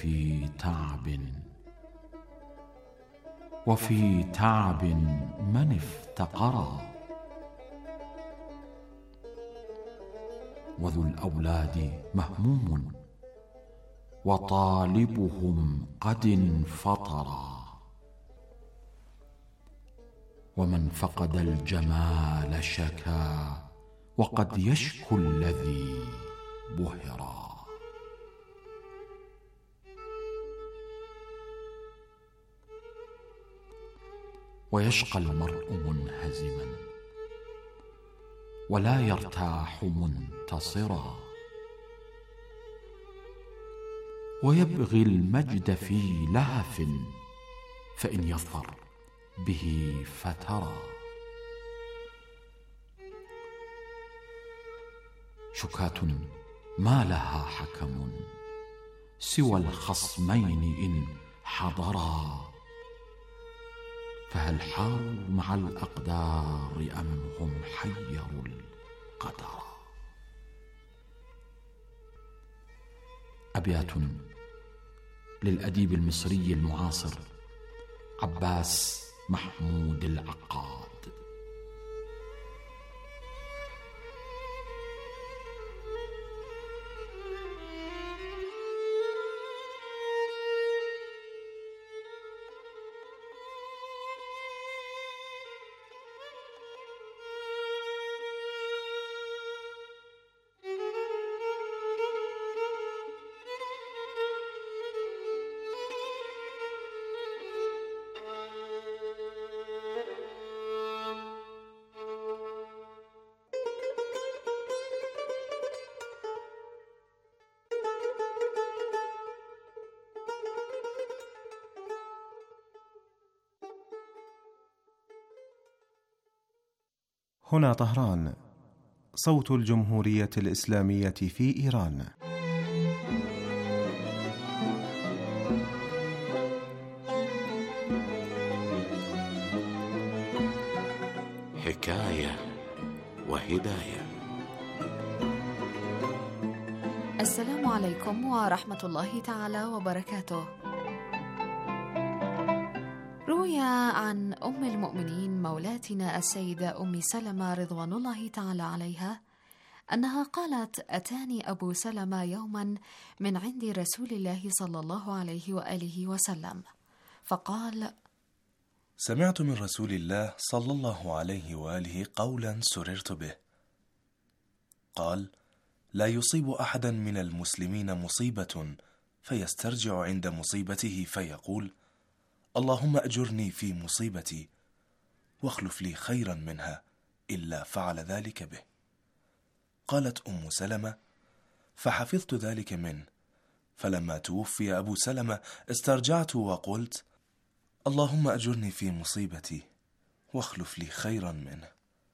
في تعب، وفي تعب من افتقرا. وذو الأولاد مهموم، وطالبهم قد انفطرا. ومن فقد الجمال شكا، وقد يشكو الذي بهرا. ويشقى المرء منهزما، ولا يرتاح منتصرا. ويبغي المجد في لهف، فإن يظفر به فترى. شكاة ما لها حكم سوى الخصمين إن حضرا. فهل حاروا مع الأقدار أم هم حيروا القدر؟ أبيات للأديب المصري المعاصر عباس محمود العقاد. هنا طهران، صوت الجمهورية الإسلامية في إيران. حكاية وهداية. السلام عليكم ورحمة الله تعالى وبركاته. روي عن أم المؤمنين مولاتنا السيدة أم سلمة رضوان الله تعالى عليها أنها قالت: أتاني أبو سلمة يوما من عند رسول الله صلى الله عليه وآله وسلم فقال: سمعت من رسول الله صلى الله عليه وآله قولا سررت به. قال: لا يصيب أحدا من المسلمين مصيبة فيسترجع عند مصيبته فيقول: اللهم أجرني في مصيبتي واخلف لي خيرا منها، إلا فعل ذلك به. قالت أم سلمة: فحفظت ذلك منه، فلما توفي أبو سلمة استرجعت وقلت: اللهم أجرني في مصيبتي واخلف لي خيرا منه.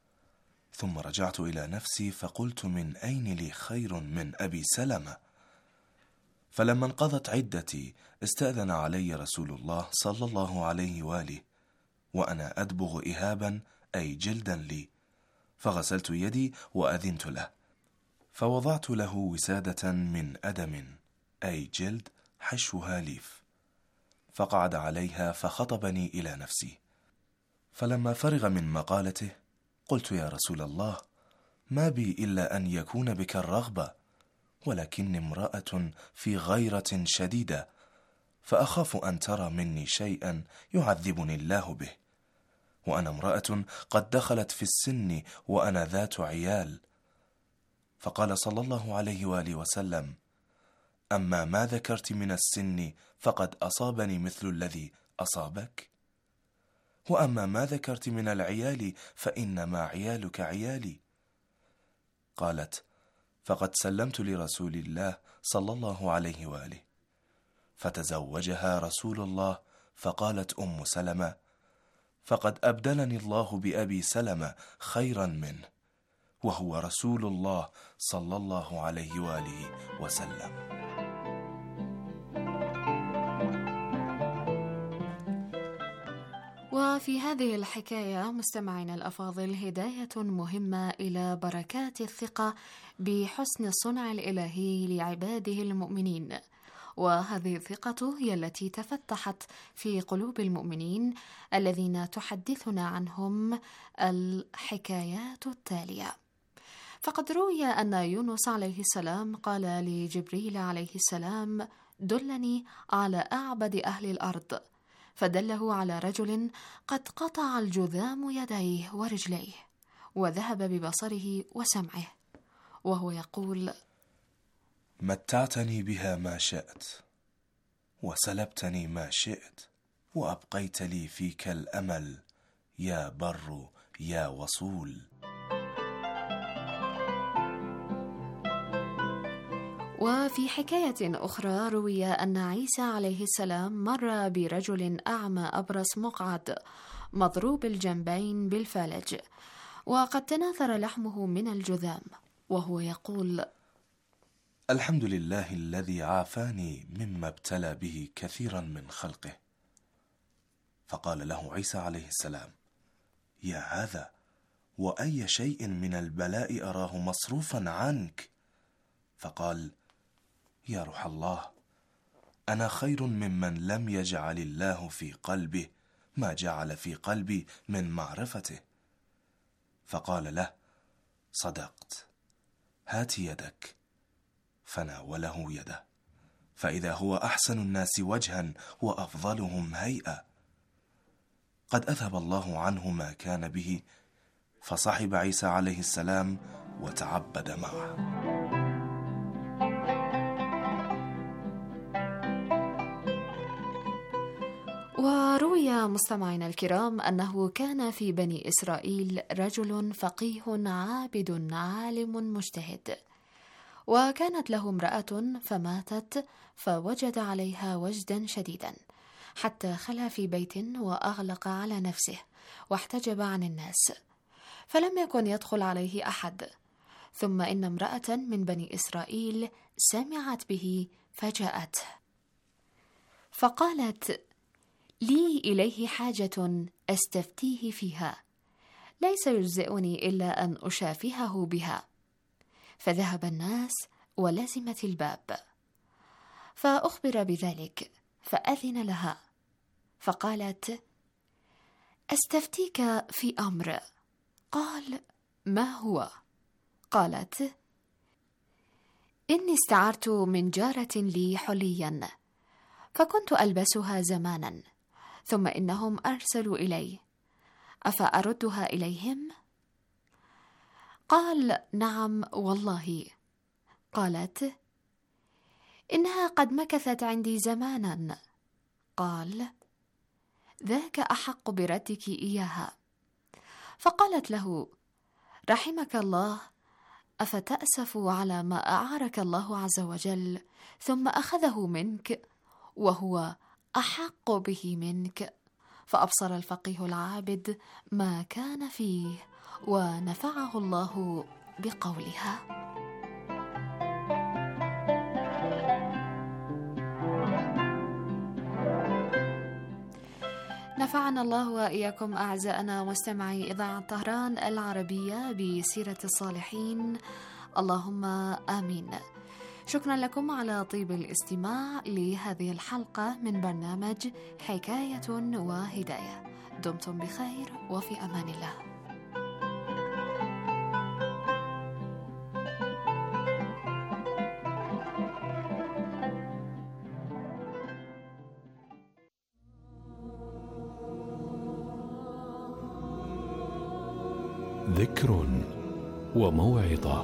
ثم رجعت إلى نفسي فقلت: من أين لي خير من أبي سلمة؟ فلما انقضت عدتي استأذن علي رسول الله صلى الله عليه وآله وأنا أدبغ إهابا أي جلدا لي، فغسلت يدي وأذنت له، فوضعت له وسادة من أدم أي جلد حشوها ليف، فقعد عليها فخطبني إلى نفسي. فلما فرغ من مقالته قلت: يا رسول الله، ما بي إلا أن يكون بك الرغبة، ولكني امرأة في غيرة شديدة، فأخاف أن ترى مني شيئا يعذبني الله به، وأنا امرأة قد دخلت في السن وأنا ذات عيال. فقال صلى الله عليه وآله وسلم: أما ما ذكرت من السن فقد أصابني مثل الذي أصابك، وأما ما ذكرت من العيال فإنما عيالك عيالي. قالت: فقد سلمت لرسول الله صلى الله عليه وآله، فتزوجها رسول الله. فقالت أم سلمة: فقد أبدلني الله بأبي سلمة خيرا منه، وهو رسول الله صلى الله عليه وآله وسلم. وفي هذه الحكاية مستمعينا الأفاضل هداية مهمة إلى بركات الثقة بحسن الصنع الإلهي لعباده المؤمنين، وهذه الثقة هي التي تفتحت في قلوب المؤمنين الذين تحدثنا عنهم الحكايات التالية. فقد روي أن يونس عليه السلام قال لجبريل عليه السلام: دلني على أعبد أهل الأرض، فدله على رجل قد قطع الجذام يديه ورجليه وذهب ببصره وسمعه، وهو يقول: متعتني بها ما شئت، وسلبتني ما شئت، وأبقيت لي فيك الأمل يا بر يا وصول. وفي حكاية أخرى روي أن عيسى عليه السلام مر برجل أعمى أبرص مقعد مضروب الجنبين بالفالج، وقد تناثر لحمه من الجذام، وهو يقول: الحمد لله الذي عافاني مما ابتلى به كثيرا من خلقه. فقال له عيسى عليه السلام: يا هذا، وأي شيء من البلاء أراه مصروفا عنك؟ فقال: يا روح الله، أنا خير ممن لم يجعل الله في قلبه ما جعل في قلبي من معرفته. فقال له: صدقت، هات يدك. فناوله يده، فإذا هو أحسن الناس وجها وأفضلهم هيئة. قد أذهب الله عنه ما كان به، فصحب عيسى عليه السلام وتعبد معه. وروي مستمعينا الكرام أنه كان في بني إسرائيل رجل فقيه عابد عالم مجتهد، وكانت له امرأة فماتت، فوجد عليها وجدا شديدا حتى خلا في بيت وأغلق على نفسه واحتجب عن الناس، فلم يكن يدخل عليه أحد. ثم إن امرأة من بني إسرائيل سمعت به فجاءته فقالت: لي إليه حاجة أستفتيه فيها، ليس يجزئني إلا أن أشافهه بها. فذهب الناس ولزمت الباب، فأخبر بذلك فأذن لها، فقالت: أستفتيك في أمر. قال: ما هو؟ قالت: إني استعرت من جارة لي حليا، فكنت ألبسها زمانا، ثم إنهم أرسلوا إلي، أفأردها إليهم؟ قال: نعم والله. قالت: إنها قد مكثت عندي زمانا. قال: ذاك أحق بردك إياها. فقالت له: رحمك الله، أفتأسف على ما أعارك الله عز وجل ثم أخذه منك وهو أحق به منك؟ فأبصر الفقيه العابد ما كان فيه، ونفعه الله بقولها. نفعنا الله وإياكم أعزائنا مستمعي إذاعة طهران العربية بسيرة الصالحين، اللهم آمين. شكرا لكم على طيب الاستماع لهذه الحلقة من برنامج حكاية وهداية. دمتم بخير وفي أمان الله. ذكر وموعظة.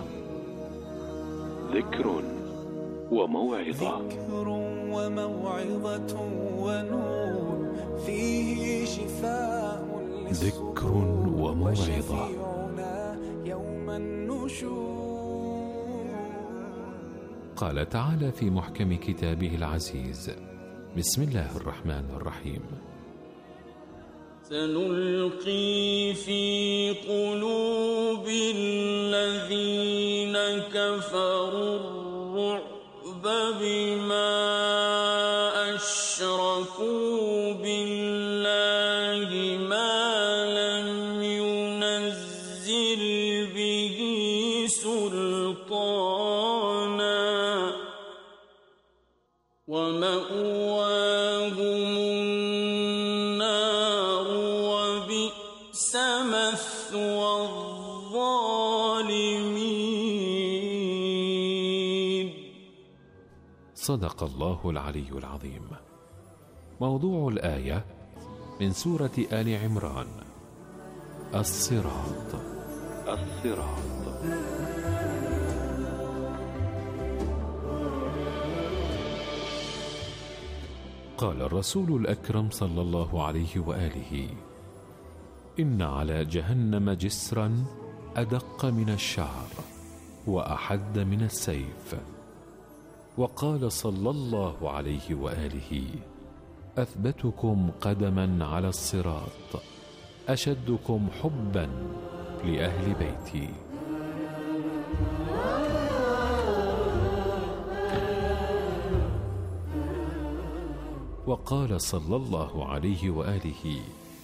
ذكر وموعظة. ذكر وموعظة ونور فيه شفاء ذكر وموعظة. يوم النشور. قال تعالى في محكم كتابه العزيز: بسم الله الرحمن الرحيم: سنلقي في قلوب الذين كفروا الرعب بما أشركوا بالله ما لم ينزل به سلطانا مأواهم النار وبئس مثوى الظالمين. صدق الله العلي العظيم. موضوع الآية من سورة آل عمران. الصراط. قال الرسول الأكرم صلى الله عليه وآله: إن على جهنم جسرا أدق من الشعر وأحد من السيف. وقال صلى الله عليه وآله: أثبتكم قدما على الصراط أشدكم حبا لأهل بيتي. وقال صلى الله عليه وآله: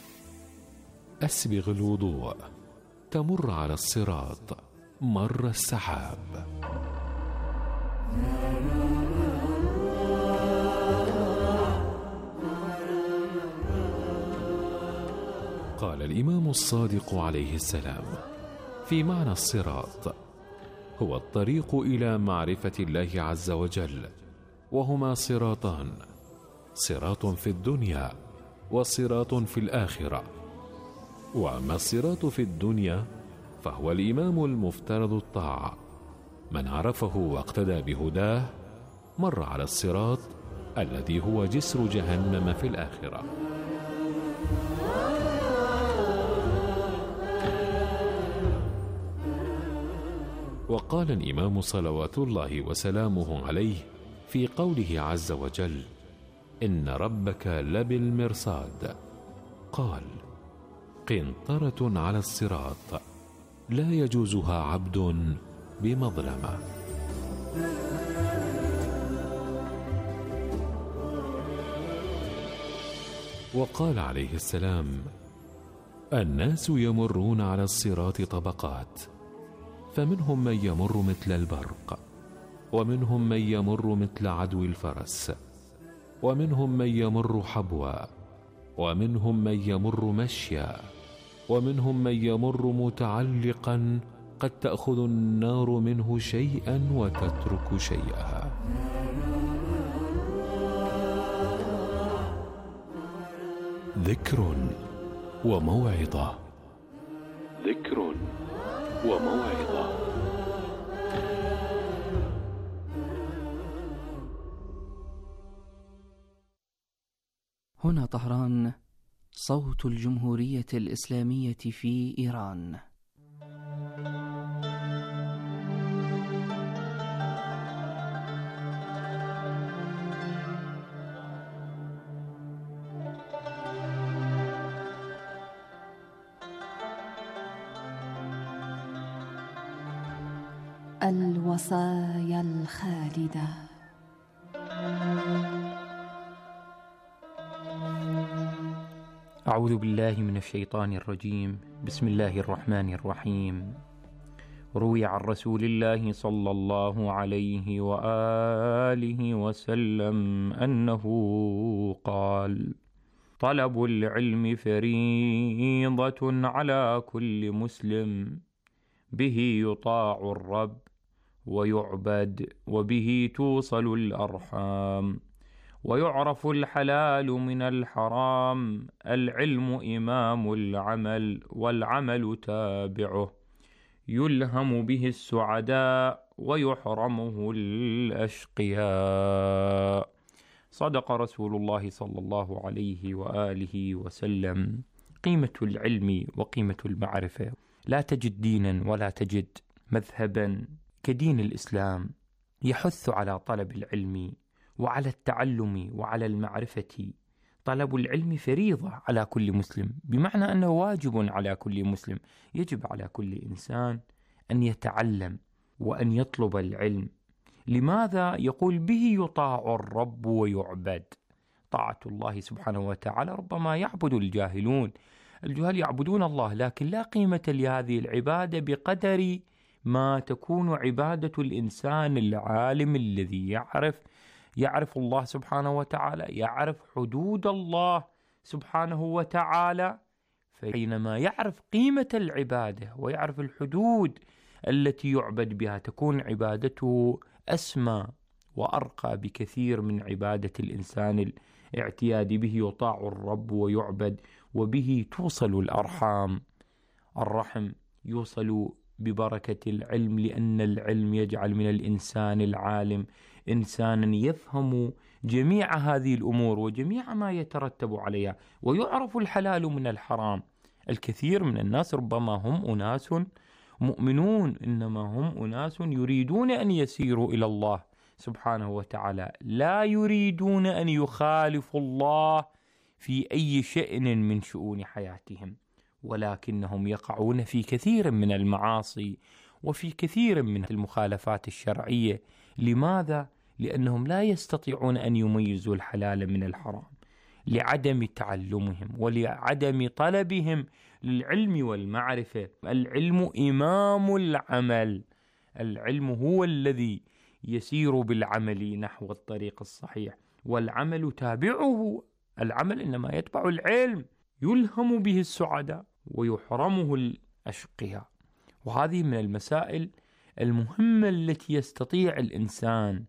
أسبغ الوضوء تمر على الصراط مر السحاب. قال الإمام الصادق عليه السلام في معنى الصراط: هو الطريق إلى معرفة الله عز وجل، وهما صراطان: صراط في الدنيا وصراط في الآخرة. وأما الصراط في الدنيا فهو الإمام المفترض الطاعة، من عرفه واقتدى بهداه مر على الصراط الذي هو جسر جهنم في الآخرة. وقال الإمام صلوات الله وسلامه عليه في قوله عز وجل: إن ربك لبالمرصاد، قال: قنطرة على الصراط لا يجوزها عبد بمظلمة. وقال عليه السلام: الناس يمرون على الصراط طبقات، فمنهم من يمر مثل البرق، ومنهم من يمر مثل عدو الفرس، ومنهم من يمر حبوا، ومنهم من يمر مشيا، ومنهم من يمر متعلقا قد تأخذ النار منه شيئا وتترك شيئا. ذكر وموعظة. هنا طهران، صوت الجمهورية الإسلامية في إيران. الوصايا الخالدة. أعوذ بالله من الشيطان الرجيم. بسم الله الرحمن الرحيم. روي عن رسول الله صلى الله عليه وآله وسلم أنه قال: طلب العلم فريضة على كل مسلم، به يطاع الرب ويعبد، وبه توصل الأرحام، ويعرف الحلال من الحرام. العلم إمام العمل، والعمل تابعه، يلهم به السعداء ويحرمه الأشقياء. صدق رسول الله صلى الله عليه وآله وسلم. قيمة العلم وقيمة المعرفة. لا تجد دينا ولا تجد مذهبا كدين الإسلام يحث على طلب العلم وعلى التعلم وعلى المعرفة. طلب العلم فريضة على كل مسلم، بمعنى أنه واجب على كل مسلم. يجب على كل إنسان أن يتعلم وأن يطلب العلم. لماذا؟ يقول: به يطاع الرب ويعبد. طاعة الله سبحانه وتعالى ربما يعبد الجاهلون، الجهال يعبدون الله، لكن لا قيمة لهذه العبادة بقدر ما تكون عبادة الإنسان العالم الذي يعرف يعرف الله سبحانه وتعالى، يعرف حدود الله سبحانه وتعالى. فحينما يعرف قيمة العبادة ويعرف الحدود التي يعبد بها تكون عبادته أسمى وأرقى بكثير من عبادة الإنسان الاعتيادي. به يطاع الرب ويعبد، وبه توصل الأرحام. الرحم يوصل ببركة العلم، لأن العلم يجعل من الإنسان العالم إنسانا يفهم جميع هذه الأمور وجميع ما يترتب عليها، ويعرف الحلال من الحرام. الكثير من الناس ربما هم أناس مؤمنون، إنما هم أناس يريدون أن يسيروا إلى الله سبحانه وتعالى، لا يريدون أن يخالفوا الله في أي شأن من شؤون حياتهم، ولكنهم يقعون في كثير من المعاصي وفي كثير من المخالفات الشرعية. لماذا؟ لأنهم لا يستطيعون أن يميزوا الحلال من الحرام، لعدم تعلمهم ولعدم طلبهم للعلم والمعرفة. العلم إمام العمل، العلم هو الذي يسير بالعمل نحو الطريق الصحيح، والعمل تابعه. العمل إنما يتبع العلم، يلهم به السعداء ويحرمه الأشقياء. وهذه من المسائل المهمة التي يستطيع الإنسان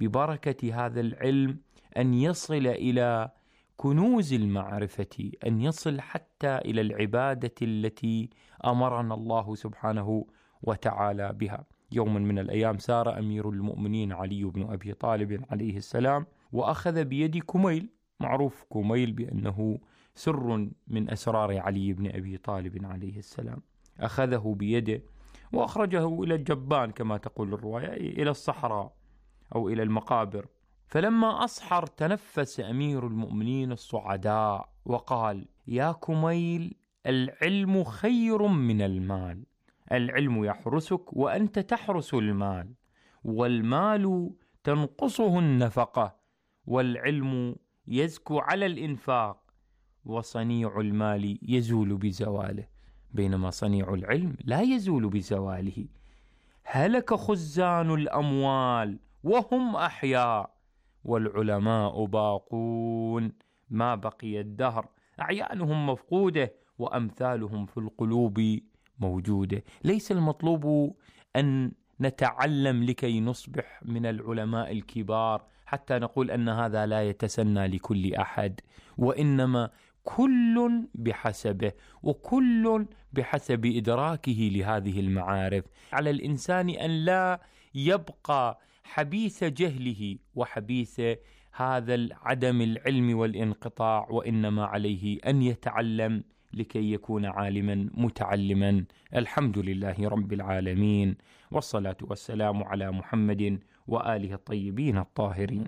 ببركة هذا العلم أن يصل إلى كنوز المعرفة، أن يصل حتى إلى العبادة التي أمرنا الله سبحانه وتعالى بها. يوم من الأيام سار أمير المؤمنين علي بن أبي طالب عليه السلام وأخذ بيد كميل. معروف كميل بأنه سر من أسرار علي بن أبي طالب عليه السلام. أخذه بيده وأخرجه إلى الجبان كما تقول الرواية، إلى الصحراء أو إلى المقابر. فلما أصحر تنفس أمير المؤمنين الصعداء وقال: يا كميل، العلم خير من المال، العلم يحرسك وأنت تحرس المال، والمال تنقصه النفقة، والعلم يزكو على الإنفاق، وصنيع المال يزول بزواله، بينما صنيع العلم لا يزول بزواله. هلك خزان الأموال وهم أحياء، والعلماء باقون ما بقي الدهر، أعيانهم مفقودة وأمثالهم في القلوب موجودة. ليس المطلوب أن نتعلم لكي نصبح من العلماء الكبار حتى نقول أن هذا لا يتسنى لكل أحد، وإنما كل بحسبه وكل بحسب إدراكه لهذه المعارف. على الإنسان أن لا يبقى حبيث جهله وحبيث هذا عدم العلم والانقطاع، وإنما عليه أن يتعلم لكي يكون عالما متعلما. الحمد لله رب العالمين، والصلاة والسلام على محمد وآله الطيبين الطاهرين.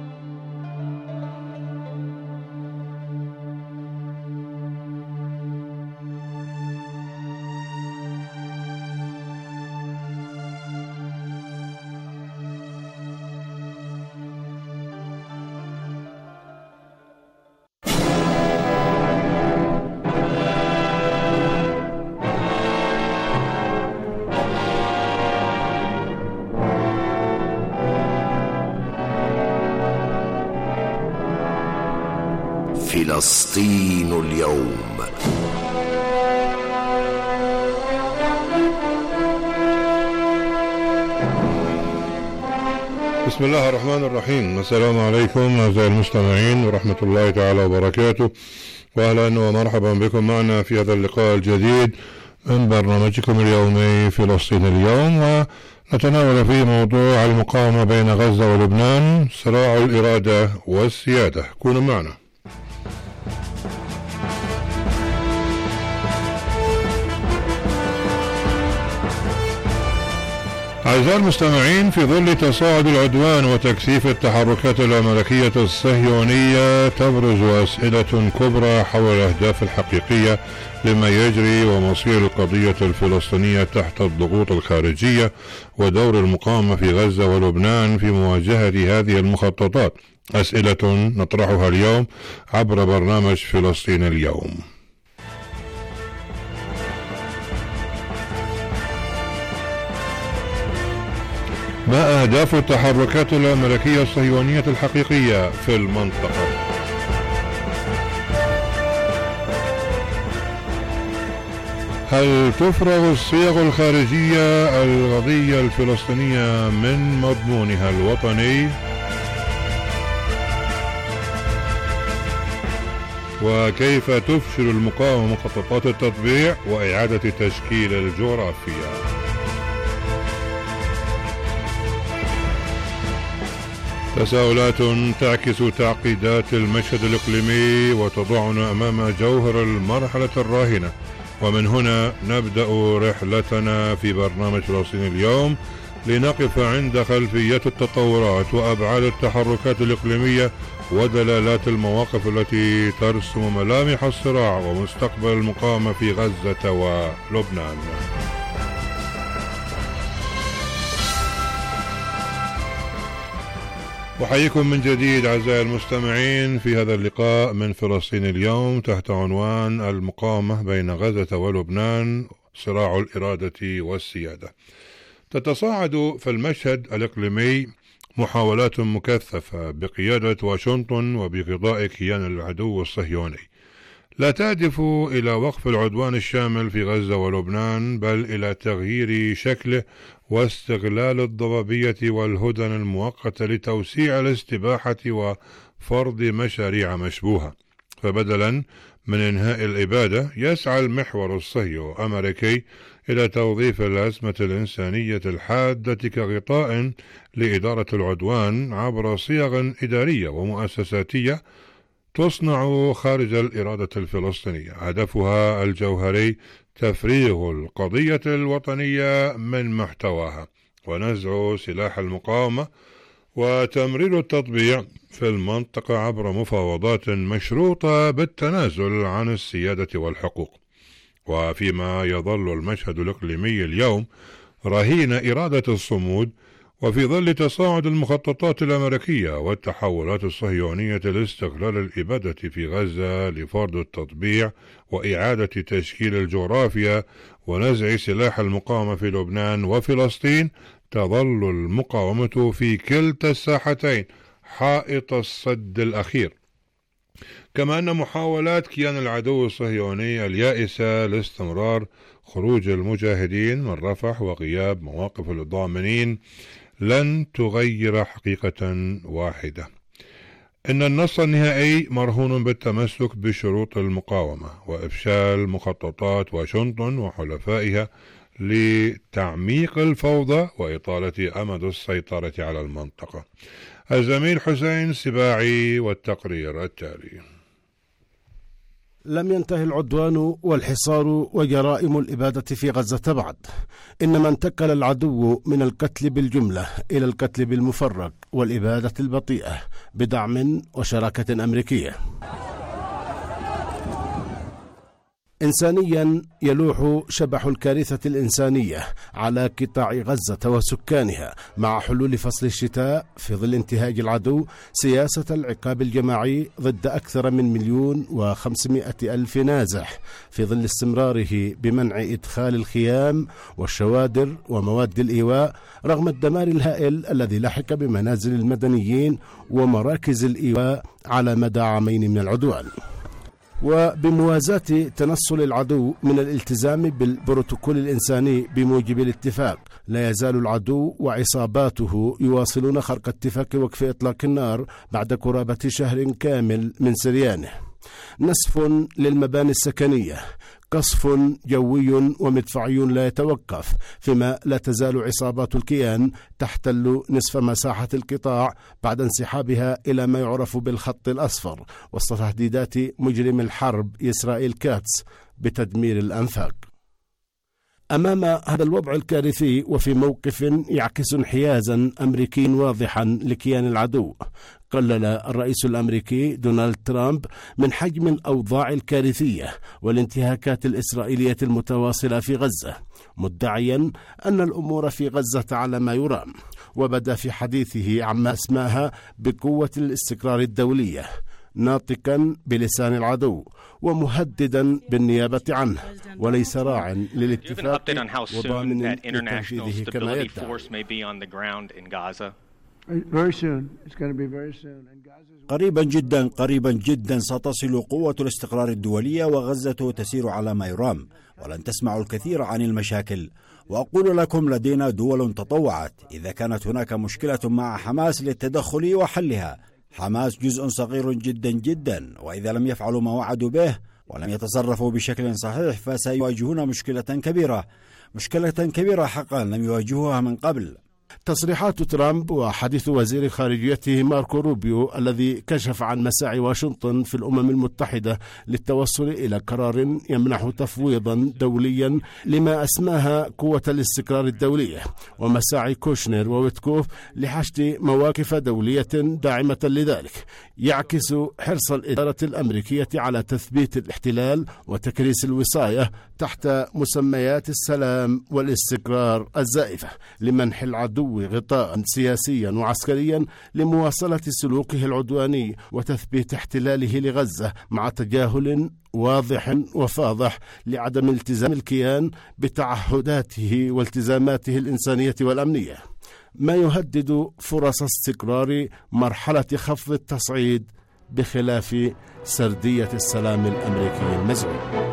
فلسطين اليوم. بسم الله الرحمن الرحيم. السلام عليكم أعزائي المستمعين ورحمة الله تعالى وبركاته، وأهلا ومرحبا بكم معنا في هذا اللقاء الجديد من برنامجكم اليومي فلسطين اليوم، ونتناول فيه موضوع المقاومة بين غزة ولبنان، صراع الإرادة والسيادة. كونوا معنا. أعزائي المستمعين، في ظل تصاعد العدوان وتكثيف التحركات الأمريكية الصهيونية تبرز أسئلة كبرى حول الأهداف الحقيقية لما يجري ومصير القضية الفلسطينية تحت الضغوط الخارجية، ودور المقاومة في غزة ولبنان في مواجهة هذه المخططات. أسئلة نطرحها اليوم عبر برنامج فلسطين اليوم. ما أهداف التحركات الأمريكية الصهيونية الحقيقية في المنطقة؟ هل تفرغ الصيغ الخارجية القضية الفلسطينية من مضمونها الوطني؟ وكيف تفشل المقاومة مخططات التطبيع وإعادة تشكيل الجغرافيا؟ تساؤلات تعكس تعقيدات المشهد الإقليمي وتضعنا أمام جوهر المرحلة الراهنة، ومن هنا نبدأ رحلتنا في برنامج فلسطين اليوم لنقف عند خلفيات التطورات وأبعاد التحركات الإقليمية ودلالات المواقف التي ترسم ملامح الصراع ومستقبل المقاومة في غزة ولبنان. أحييكم من جديد أعزائي المستمعين في هذا اللقاء من فلسطين اليوم تحت عنوان المقاومة بين غزة ولبنان، صراع الإرادة والسيادة. تتصاعد في المشهد الإقليمي محاولات مكثفة بقيادة واشنطن وبغضاء كيان العدو الصهيوني لا تهدف إلى وقف العدوان الشامل في غزة ولبنان، بل إلى تغيير شكله واستغلال الضبابية والهدن المؤقتة لتوسيع الاستباحة وفرض مشاريع مشبوهة. فبدلا من إنهاء الإبادة يسعى المحور الصهيوني الأمريكي إلى توظيف الأزمة الإنسانية الحادة كغطاء لإدارة العدوان عبر صيغ إدارية ومؤسساتية تصنع خارج الإرادة الفلسطينية، هدفها الجوهري تفريغ القضية الوطنية من محتواها ونزع سلاح المقاومة وتمرير التطبيع في المنطقة عبر مفاوضات مشروطة بالتنازل عن السيادة والحقوق. وفيما يظل المشهد الإقليمي اليوم رهين إرادة الصمود، وفي ظل تصاعد المخططات الأمريكية والتحولات الصهيونية لاستغلال الإبادة في غزة لفرض التطبيع وإعادة تشكيل الجغرافيا ونزع سلاح المقاومة في لبنان وفلسطين، تظل المقاومة في كلتا الساحتين حائط الصد الأخير. كما أن محاولات كيان العدو الصهيوني اليائسة لاستمرار خروج المجاهدين من رفح وغياب مواقف الضامنين لن تغير حقيقة واحدة، إن النص النهائي مرهون بالتمسك بشروط المقاومة وإفشال مخططات واشنطن وحلفائها لتعميق الفوضى وإطالة أمد السيطرة على المنطقة. الزميل حسين سباعي والتقرير التالي. لم ينتهي العدوان والحصار وجرائم الإبادة في غزة بعد، إنما انتقل العدو من القتل بالجملة إلى القتل بالمفرق والإبادة البطيئة بدعم وشراكة أمريكية. إنسانيا يلوح شبح الكارثة الإنسانية على قطاع غزة وسكانها مع حلول فصل الشتاء في ظل انتهاج العدو سياسة العقاب الجماعي ضد أكثر من 1,500,000 نازح، في ظل استمراره بمنع إدخال الخيام والشوادر ومواد الإيواء رغم الدمار الهائل الذي لحق بمنازل المدنيين ومراكز الإيواء على مدى عامين من العدوان. وبموازاة تنصل العدو من الالتزام بالبروتوكول الإنساني بموجب الاتفاق، لا يزال العدو وعصاباته يواصلون خرق اتفاق وقف إطلاق النار بعد قرابة شهر كامل من سريانه. نسف للمباني السكنية، قصف جوي ومدفعي لا يتوقف، فيما لا تزال عصابات الكيان تحتل نصف مساحة القطاع بعد انسحابها إلى ما يعرف بالخط الأصفر وسط تهديدات مجرم الحرب إسرائيل كاتس بتدمير الأنفاق. أمام هذا الوضع الكارثي وفي موقف يعكس انحيازا أمريكي واضحا لكيان العدو، قلل الرئيس الأمريكي دونالد ترامب من حجم الأوضاع الكارثية والانتهاكات الإسرائيلية المتواصلة في غزة، مدعيا أن الأمور في غزة على ما يرام، وبدأ في حديثه عما اسماها بقوة الاستقرار الدولية، ناطقا بلسان العدو ومهددا بالنيابة عنه، وليس راع للاتفاق وضامن لتنفيذه كما يدعي. قريبا جدا ستصل قوة الاستقرار الدولية وغزة تسير على ما يرام، ولن تسمعوا الكثير عن المشاكل. وأقول لكم لدينا دول تطوعت. إذا كانت هناك مشكلة مع حماس للتدخل وحلها، حماس جزء صغير جدا، وإذا لم يفعلوا ما وعدوا به ولم يتصرفوا بشكل صحيح فسيواجهون مشكلة كبيرة حقا لم يواجهوها من قبل. تصريحات ترامب وحديث وزير خارجيته ماركو روبيو الذي كشف عن مساعي واشنطن في الأمم المتحدة للتوصل إلى قرار يمنح تفويضا دوليا لما أسماها قوة الاستقرار الدولية، ومساعي كوشنر وويتكوف لحشد مواقف دولية داعمة لذلك، يعكس حرص الإدارة الأمريكية على تثبيت الاحتلال وتكريس الوصاية تحت مسميات السلام والاستقرار الزائفة لمنح العدو غطاء سياسيا وعسكريا لمواصلة سلوكه العدواني وتثبيت احتلاله لغزة، مع تجاهل واضح وفاضح لعدم التزام الكيان بتعهداته والتزاماته الإنسانية والأمنية، ما يهدد فرص استقرار مرحلة خفض التصعيد بخلاف سردية السلام الأمريكي المزعوم.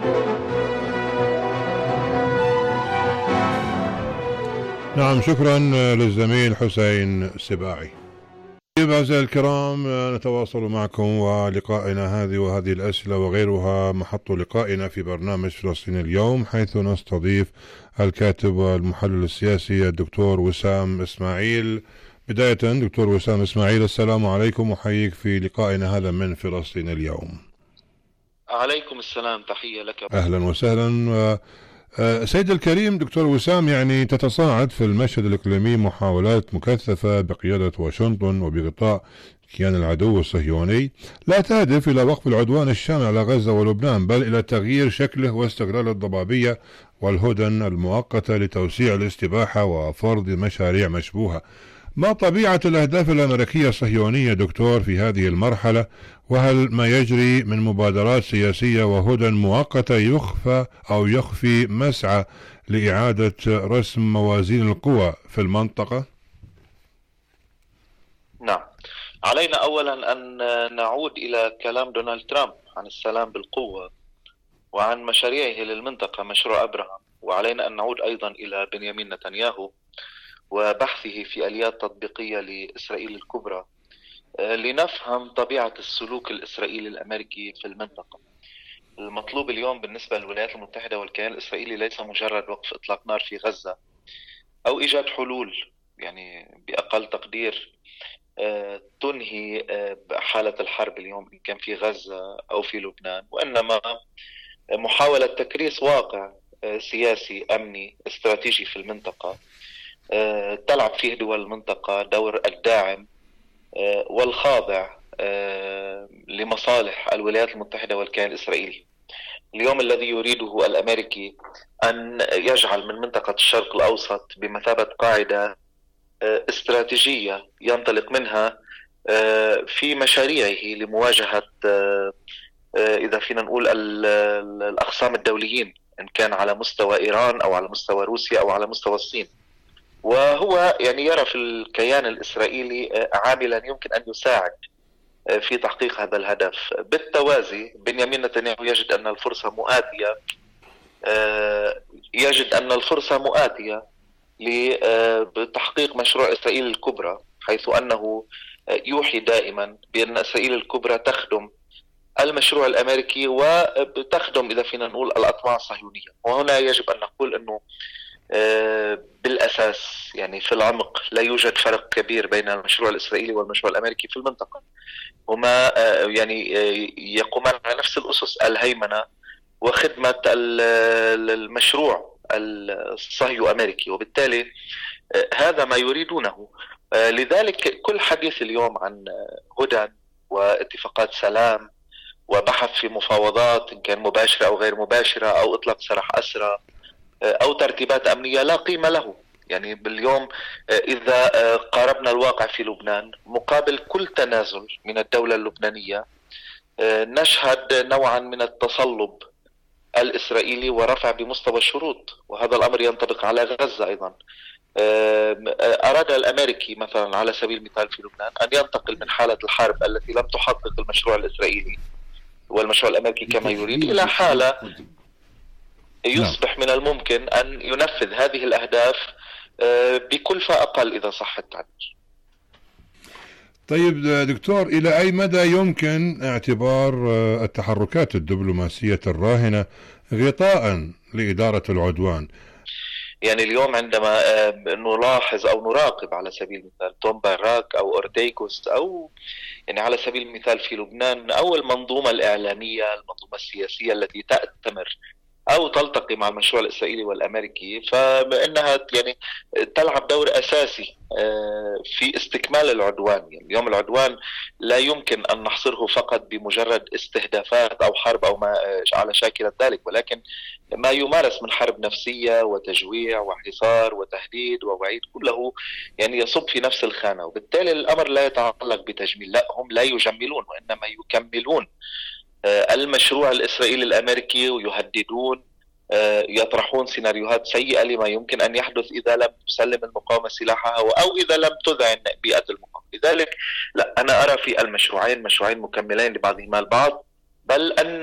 نعم، شكرا للزميل حسين سباعي. أعزائي الكرام، نتواصل معكم ولقائنا وهذه الأسئلة وغيرها محط لقائنا في برنامج فلسطين اليوم، حيث نستضيف الكاتب والمحلل السياسي الدكتور وسام إسماعيل. بداية دكتور وسام إسماعيل، السلام عليكم، وحييك في لقائنا هذا من فلسطين اليوم. عليكم السلام، تحية لك. أهلا وسهلا. سيد الكريم دكتور وسام، يعني تتصاعد في المشهد الإقليمي محاولات مكثفة بقيادة واشنطن وبغطاء كيان العدو الصهيوني لا تهدف إلى وقف العدوان الشامل على غزة ولبنان، بل إلى تغيير شكله واستغلال الضبابية والهدن المؤقتة لتوسيع الاستباحة وفرض مشاريع مشبوهة. ما طبيعة الأهداف الأمريكية الصهيونية دكتور في هذه المرحلة؟ وهل ما يجري من مبادرات سياسية وهدن مؤقتة يخفي مسعى لإعادة رسم موازين القوى في المنطقة؟ نعم، علينا أولا أن نعود إلى كلام دونالد ترامب عن السلام بالقوة وعن مشاريعه للمنطقة، مشروع أبراهام، وعلينا أن نعود أيضا إلى بنيامين نتنياهو وبحثه في آليات تطبيقية لإسرائيل الكبرى لنفهم طبيعة السلوك الإسرائيلي الأمريكي في المنطقة. المطلوب اليوم بالنسبة للولايات المتحدة والكيان الإسرائيلي ليس مجرد وقف إطلاق نار في غزة أو إيجاد حلول يعني بأقل تقدير تنهي حالة الحرب اليوم إن كان في غزة أو في لبنان، وإنما محاولة تكريس واقع سياسي أمني استراتيجي في المنطقة تلعب فيه دول المنطقة دور الداعم والخاضع لمصالح الولايات المتحدة والكيان الإسرائيلي. اليوم الذي يريده الأمريكي أن يجعل من منطقة الشرق الأوسط بمثابة قاعدة استراتيجية ينطلق منها في مشاريعه لمواجهة إذا فينا نقول الأخصام الدوليين، إن كان على مستوى إيران أو على مستوى روسيا أو على مستوى الصين. وهو يعني يرى في الكيان الإسرائيلي عاملا يمكن أن يساعد في تحقيق هذا الهدف. بالتوازي بنيامين نتنياهو يجد أن الفرصة مؤاتية لتحقيق مشروع إسرائيل الكبرى، حيث أنه يوحي دائما بأن إسرائيل الكبرى تخدم المشروع الأمريكي وتخدم إذا فينا نقول الأطماع الصهيونية. وهنا يجب أن نقول أنه بالأساس يعني في العمق لا يوجد فرق كبير بين المشروع الإسرائيلي والمشروع الأمريكي في المنطقة، هما يعني يقومان على نفس الأسس، الهيمنة وخدمة المشروع الصهيو أمريكي، وبالتالي هذا ما يريدونه. لذلك كل حديث اليوم عن هدن واتفاقات سلام وبحث في مفاوضات إن كان مباشرة أو غير مباشرة أو إطلاق سراح أسرى أو ترتيبات أمنية لا قيمة له. يعني باليوم إذا قاربنا الواقع في لبنان مقابل كل تنازل من الدولة اللبنانية نشهد نوعا من التصلب الإسرائيلي ورفع بمستوى الشروط، وهذا الأمر ينطبق على غزة أيضا. أراد الأمريكي مثلا على سبيل المثال في لبنان أن ينتقل من حالة الحرب التي لم تحقق المشروع الإسرائيلي والمشروع الأمريكي كما يريد إلى حالة يصبح من الممكن أن ينفذ هذه الأهداف بكلفة أقل إذا صح التعبير. طيب دكتور، إلى أي مدى يمكن اعتبار التحركات الدبلوماسية الراهنة غطاء لإدارة العدوان؟ يعني اليوم عندما نلاحظ أو نراقب على سبيل المثال توم باراك أو أورتيغوس أو يعني على سبيل المثال في لبنان أو المنظومة الإعلامية المنظومة السياسية التي تأتمر أو تلتقي مع المشروع الإسرائيلي والأمريكي، فإنها يعني تلعب دور أساسي في استكمال العدوان. يعني اليوم العدوان لا يمكن أن نحصره فقط بمجرد استهدافات أو حرب أو ما على شاكلة ذلك، ولكن ما يمارس من حرب نفسية وتجويع وحصار وتهديد ووعيد كله يعني يصب في نفس الخانة. وبالتالي الأمر لا يتعلق بتجميل، لا، هم لا يجملون وإنما يكملون المشروع الإسرائيلي الأمريكي ويهددون، يطرحون سيناريوهات سيئة لما يمكن أن يحدث إذا لم تسلم المقاومة سلاحها أو إذا لم تذعن بيئة المقاومة. لذلك لا، أنا أرى في المشروعين مشروعين مكملين لبعضهما البعض، بل أن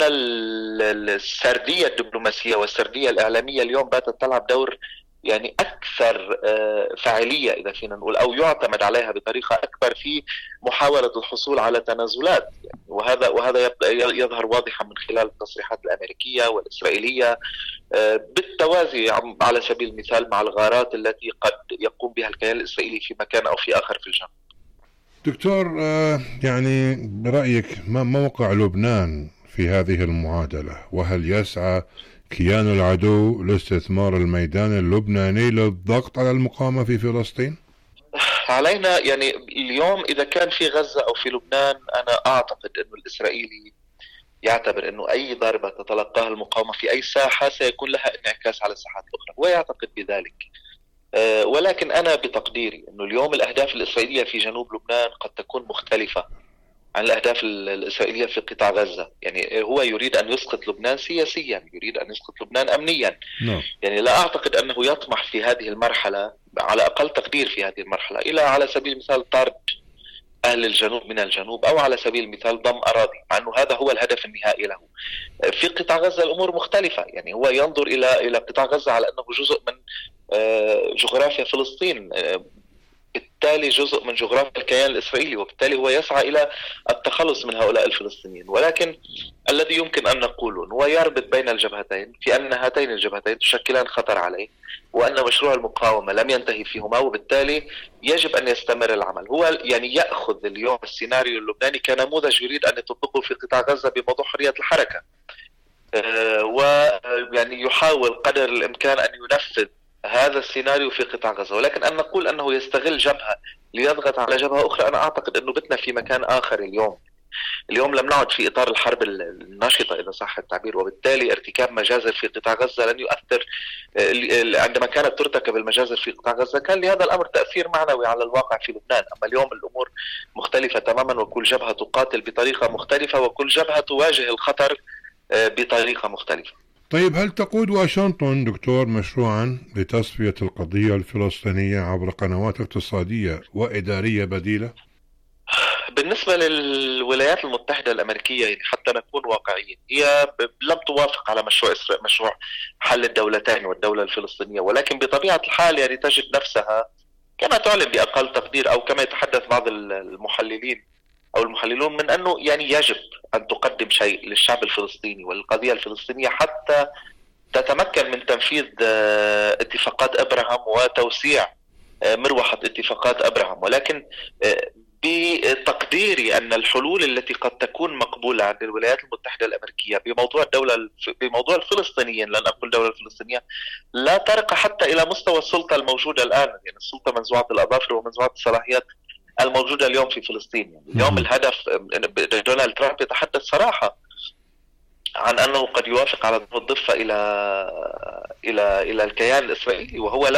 السردية الدبلوماسية والسردية الإعلامية اليوم باتت تلعب دور يعني أكثر فاعلية إذا فينا نقول، أو يعتمد عليها بطريقة أكبر في محاولة الحصول على تنازلات. يعني وهذا يظهر واضحا من خلال التصريحات الأمريكية والإسرائيلية بالتوازي على سبيل المثال مع الغارات التي قد يقوم بها الكيان الإسرائيلي في مكان أو في آخر في الجنوب. دكتور، يعني برأيك ما موقع لبنان في هذه المعادلة؟ وهل يسعى كيان العدو لاستثمار الميدان اللبناني للضغط على المقاومة في فلسطين؟ علينا يعني اليوم إذا كان في غزة أو في لبنان، أنا أعتقد أنه الإسرائيلي يعتبر أنه أي ضربة تتلقاها المقاومة في أي ساحة سيكون لها انعكاس على الساحات الأخرى، ويعتقد بذلك. ولكن أنا بتقديري أنه اليوم الأهداف الإسرائيلية في جنوب لبنان قد تكون مختلفة عن الأهداف الإسرائيلية في قطاع غزة. يعني هو يريد أن يسقط لبنان سياسيا، يريد أن يسقط لبنان أمنيا. يعني لا أعتقد أنه يطمح في هذه المرحلة، على أقل تقدير في هذه المرحلة، إلى على سبيل المثال طرد أهل الجنوب من الجنوب أو على سبيل المثال ضم أراضي، مع أنه هذا هو الهدف النهائي له. في قطاع غزة الأمور مختلفة، يعني هو ينظر إلى قطاع غزة على أنه جزء من جغرافيا فلسطين، بالتالي جزء من جغرافيا الكيان الإسرائيلي، وبالتالي هو يسعى إلى التخلص من هؤلاء الفلسطينيين. ولكن الذي يمكن أن نقوله هو يربط بين الجبهتين في أن هاتين الجبهتين تشكلان خطر عليه، وأن مشروع المقاومة لم ينتهي فيهما، وبالتالي يجب أن يستمر العمل. هو يعني يأخذ اليوم السيناريو اللبناني كنموذج يريد أن يطبقه في قطاع غزة بموضوع حرية الحركة، ويعني يحاول قدر الإمكان أن ينفذ هذا السيناريو في قطاع غزة. ولكن أن نقول أنه يستغل جبهة ليضغط على جبهة أخرى، أنا أعتقد أنه بتنا في مكان آخر. اليوم لم نعد في إطار الحرب النشطة إذا صح التعبير، وبالتالي ارتكاب مجازر في قطاع غزة لن يؤثر. عندما كانت ترتكب المجازر في قطاع غزة كان لهذا الأمر تأثير معنوي على الواقع في لبنان. أما اليوم الأمور مختلفة تماما، وكل جبهة تقاتل بطريقة مختلفة، وكل جبهة تواجه الخطر بطريقة مختلفة. طيب، هل تقود واشنطن دكتور مشروعا لتصفية القضية الفلسطينية عبر قنوات اقتصادية وإدارية بديلة؟ بالنسبة للولايات المتحدة الأمريكية، يعني حتى نكون واقعيين، هي لم توافق على مشروع حل الدولتين والدولة الفلسطينية، ولكن بطبيعة الحال يعني تجد نفسها كما تعلن بأقل تقدير، أو كما يتحدث بعض المحللين أو المحللون من أنه يعني يجب أن تقدم شيء للشعب الفلسطيني والقضية الفلسطينية حتى تتمكن من تنفيذ اتفاقات أبراهام وتوسيع مروحة اتفاقات أبراهام. ولكن بتقديري أن الحلول التي قد تكون مقبولة عند الولايات المتحدة الأمريكية بموضوع الفلسطينيين، لن أقول دولة الفلسطينية، لا ترقى حتى إلى مستوى السلطة الموجودة الآن، يعني السلطة منزوعة الأظافر ومنزوعة الصلاحيات الموجودة اليوم في فلسطين. اليوم الهدف دونالد ترامب يتحدث صراحة عن أنه قد يوافق على الضفة إلى الكيان الإسرائيلي، وهو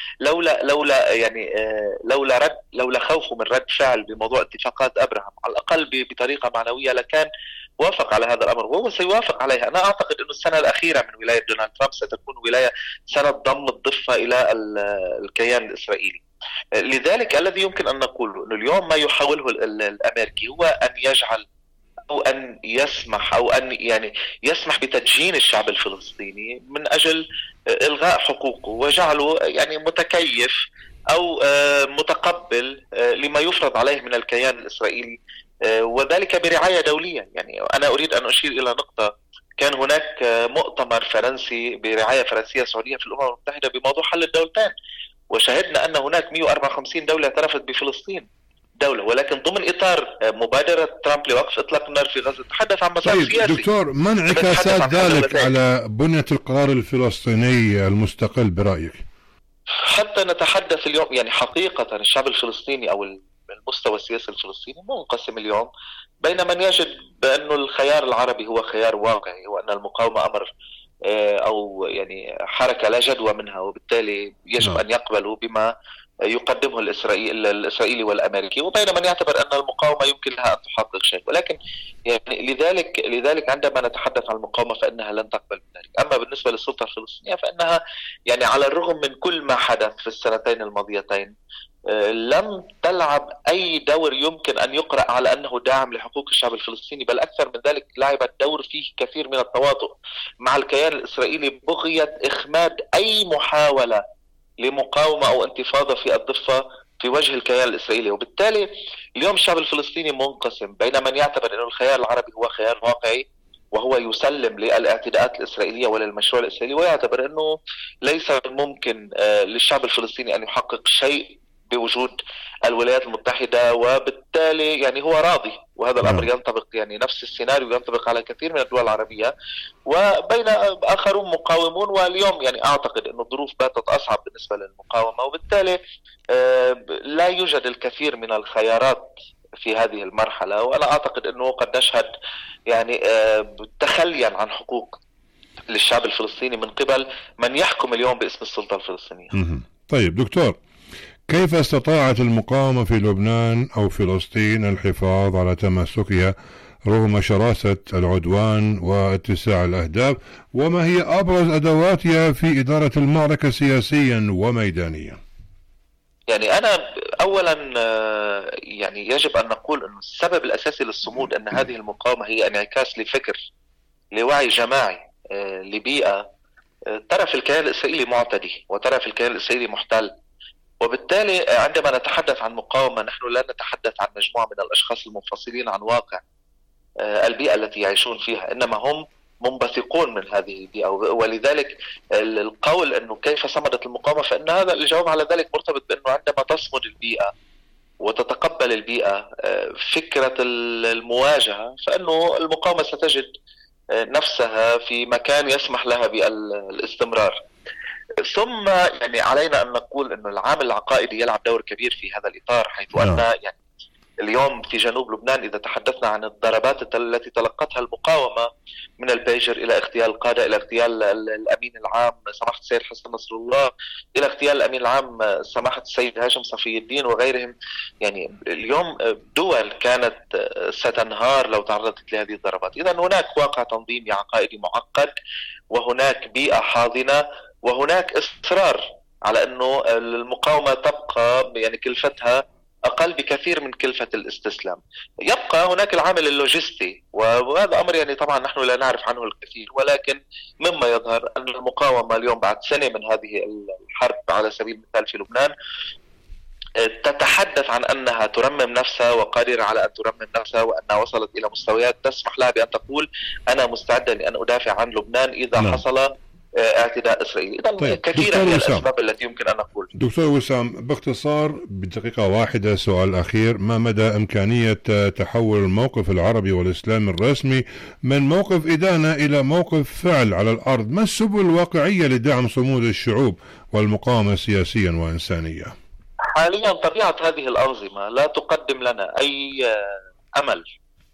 لولا خوفه من رد فعل بموضوع اتفاقات أبراهام على الأقل بطريقة معنوية لكان وافق على هذا الأمر، وهو سيوافق عليها. أنا أعتقد أن السنة الأخيرة من ولاية دونالد ترامب ستكون سنة ضم الضفة إلى الكيان الإسرائيلي. لذلك الذي يمكن أن نقوله أنه اليوم ما يحاوله الأمريكي هو أن يجعل أو أن يسمح يسمح بتدجين الشعب الفلسطيني من أجل إلغاء حقوقه وجعله متكيف أو متقبل لما يفرض عليه من الكيان الإسرائيلي، وذلك برعاية دولية. أنا أريد أن أشير إلى نقطة. كان هناك مؤتمر فرنسي برعاية فرنسية سعودية في الأمم المتحدة بموضوع حل الدولتين، وشاهدنا أن هناك 154 دولة اعترفت بفلسطين دولة، ولكن ضمن إطار مبادرة ترامب لوقف إطلاق النار في غزة تحدث عن مسار سياسي. دكتور، ما انعكاسات ذلك على بنية القرار الفلسطيني المستقل برأيك؟ حتى نتحدث اليوم حقيقة الشعب الفلسطيني أو المستوى السياسي الفلسطيني منقسم اليوم بين من يجد بأنه الخيار العربي هو خيار واقعي، وأن المقاومة أمر أو حركة لا جدوى منها، وبالتالي يجب أن يقبلوا بما يقدمه الإسرائيلي والأمريكي، وبين من يعتبر أن المقاومة يمكن لها أن تحقق شيء. ولكن لذلك عندما نتحدث عن المقاومة فإنها لن تقبل بذلك. أما بالنسبة للسلطة الفلسطينية فإنها على الرغم من كل ما حدث في السنتين الماضيتين لم تلعب أي دور يمكن أن يقرأ على أنه داعم لحقوق الشعب الفلسطيني، بل أكثر من ذلك لعبت دور فيه كثير من التواطؤ مع الكيان الإسرائيلي بغية إخماد أي محاولة لمقاومة أو انتفاضة في الضفة في وجه الكيان الإسرائيلي. وبالتالي اليوم الشعب الفلسطيني منقسم بين من يعتبر أن الخيار العربي هو خيار واقعي وهو يسلم للاعتداءات الإسرائيلية وللمشروع الإسرائيلي، ويعتبر أنه ليس ممكن للشعب الفلسطيني أن يحقق شيء بوجود الولايات المتحدة، وبالتالي هو راضي. وهذا الأمر ينطبق نفس السيناريو ينطبق على كثير من الدول العربية، وبين آخرون مقاومون. واليوم أعتقد أن الظروف باتت أصعب بالنسبة للمقاومة، وبالتالي لا يوجد الكثير من الخيارات في هذه المرحلة. وأنا أعتقد أنه قد نشهد تخليا عن حقوق للشعب الفلسطيني من قبل من يحكم اليوم باسم السلطة الفلسطينية. طيب دكتور، كيف استطاعت المقاومة في لبنان أو فلسطين الحفاظ على تماسكها رغم شراسة العدوان واتساع الأهداف؟ وما هي أبرز أدواتها في إدارة المعركة سياسيا وميدانيا؟ أنا أولا يجب أن نقول أن السبب الأساسي للصمود أن هذه المقاومة هي انعكاس لفكر، لوعي جماعي، لبيئة ترى في الكيان الإسرائيلي معتدي وترى في الكيان الإسرائيلي محتل. وبالتالي عندما نتحدث عن مقاومة نحن لا نتحدث عن مجموعة من الأشخاص المنفصلين عن واقع البيئة التي يعيشون فيها، إنما هم منبثقون من هذه البيئة. ولذلك القول أنه كيف صمدت المقاومة، فإن هذا الجواب على ذلك مرتبط بأنه عندما تصمد البيئة وتتقبل البيئة فكرة المواجهة، فإنه المقاومة ستجد نفسها في مكان يسمح لها بالاستمرار. ثم علينا أن نقول أن العامل العقائدي يلعب دور كبير في هذا الإطار، حيث أن اليوم في جنوب لبنان إذا تحدثنا عن الضربات التي تلقتها المقاومة من البيجر إلى اغتيال القادة، إلى اغتيال الأمين العام سماحة السيد حسن نصر الله، إلى اغتيال الأمين العام سماحة السيد هاشم صفي الدين وغيرهم. اليوم دول كانت ستنهار لو تعرضت لهذه الضربات. إذن هناك واقع تنظيمي عقائدي معقد، وهناك بيئة حاضنة، وهناك إصرار على أنه المقاومة تبقى كلفتها أقل بكثير من كلفة الاستسلام. يبقى هناك العامل اللوجستي، وهذا أمر طبعا نحن لا نعرف عنه الكثير، ولكن مما يظهر أن المقاومة اليوم بعد سنة من هذه الحرب على سبيل المثال في لبنان تتحدث عن أنها ترمم نفسها وقادرة على أن ترمم نفسها، وأنها وصلت إلى مستويات تسمح لها بأن تقول أنا مستعدة لأن أدافع عن لبنان إذا حصل اعتداء إسرائيلي. إذن كثيرة من الأسباب التي يمكن أن نقول. دكتور وسام، باختصار بدقيقة واحدة سؤال أخير، ما مدى إمكانية تحول الموقف العربي والإسلامي الرسمي من موقف إدانة إلى موقف فعل على الأرض؟ ما السبل الواقعية لدعم صمود الشعوب والمقاومة سياسيا وإنسانيا؟ حاليا طبيعة هذه الأنظمة لا تقدم لنا أي أمل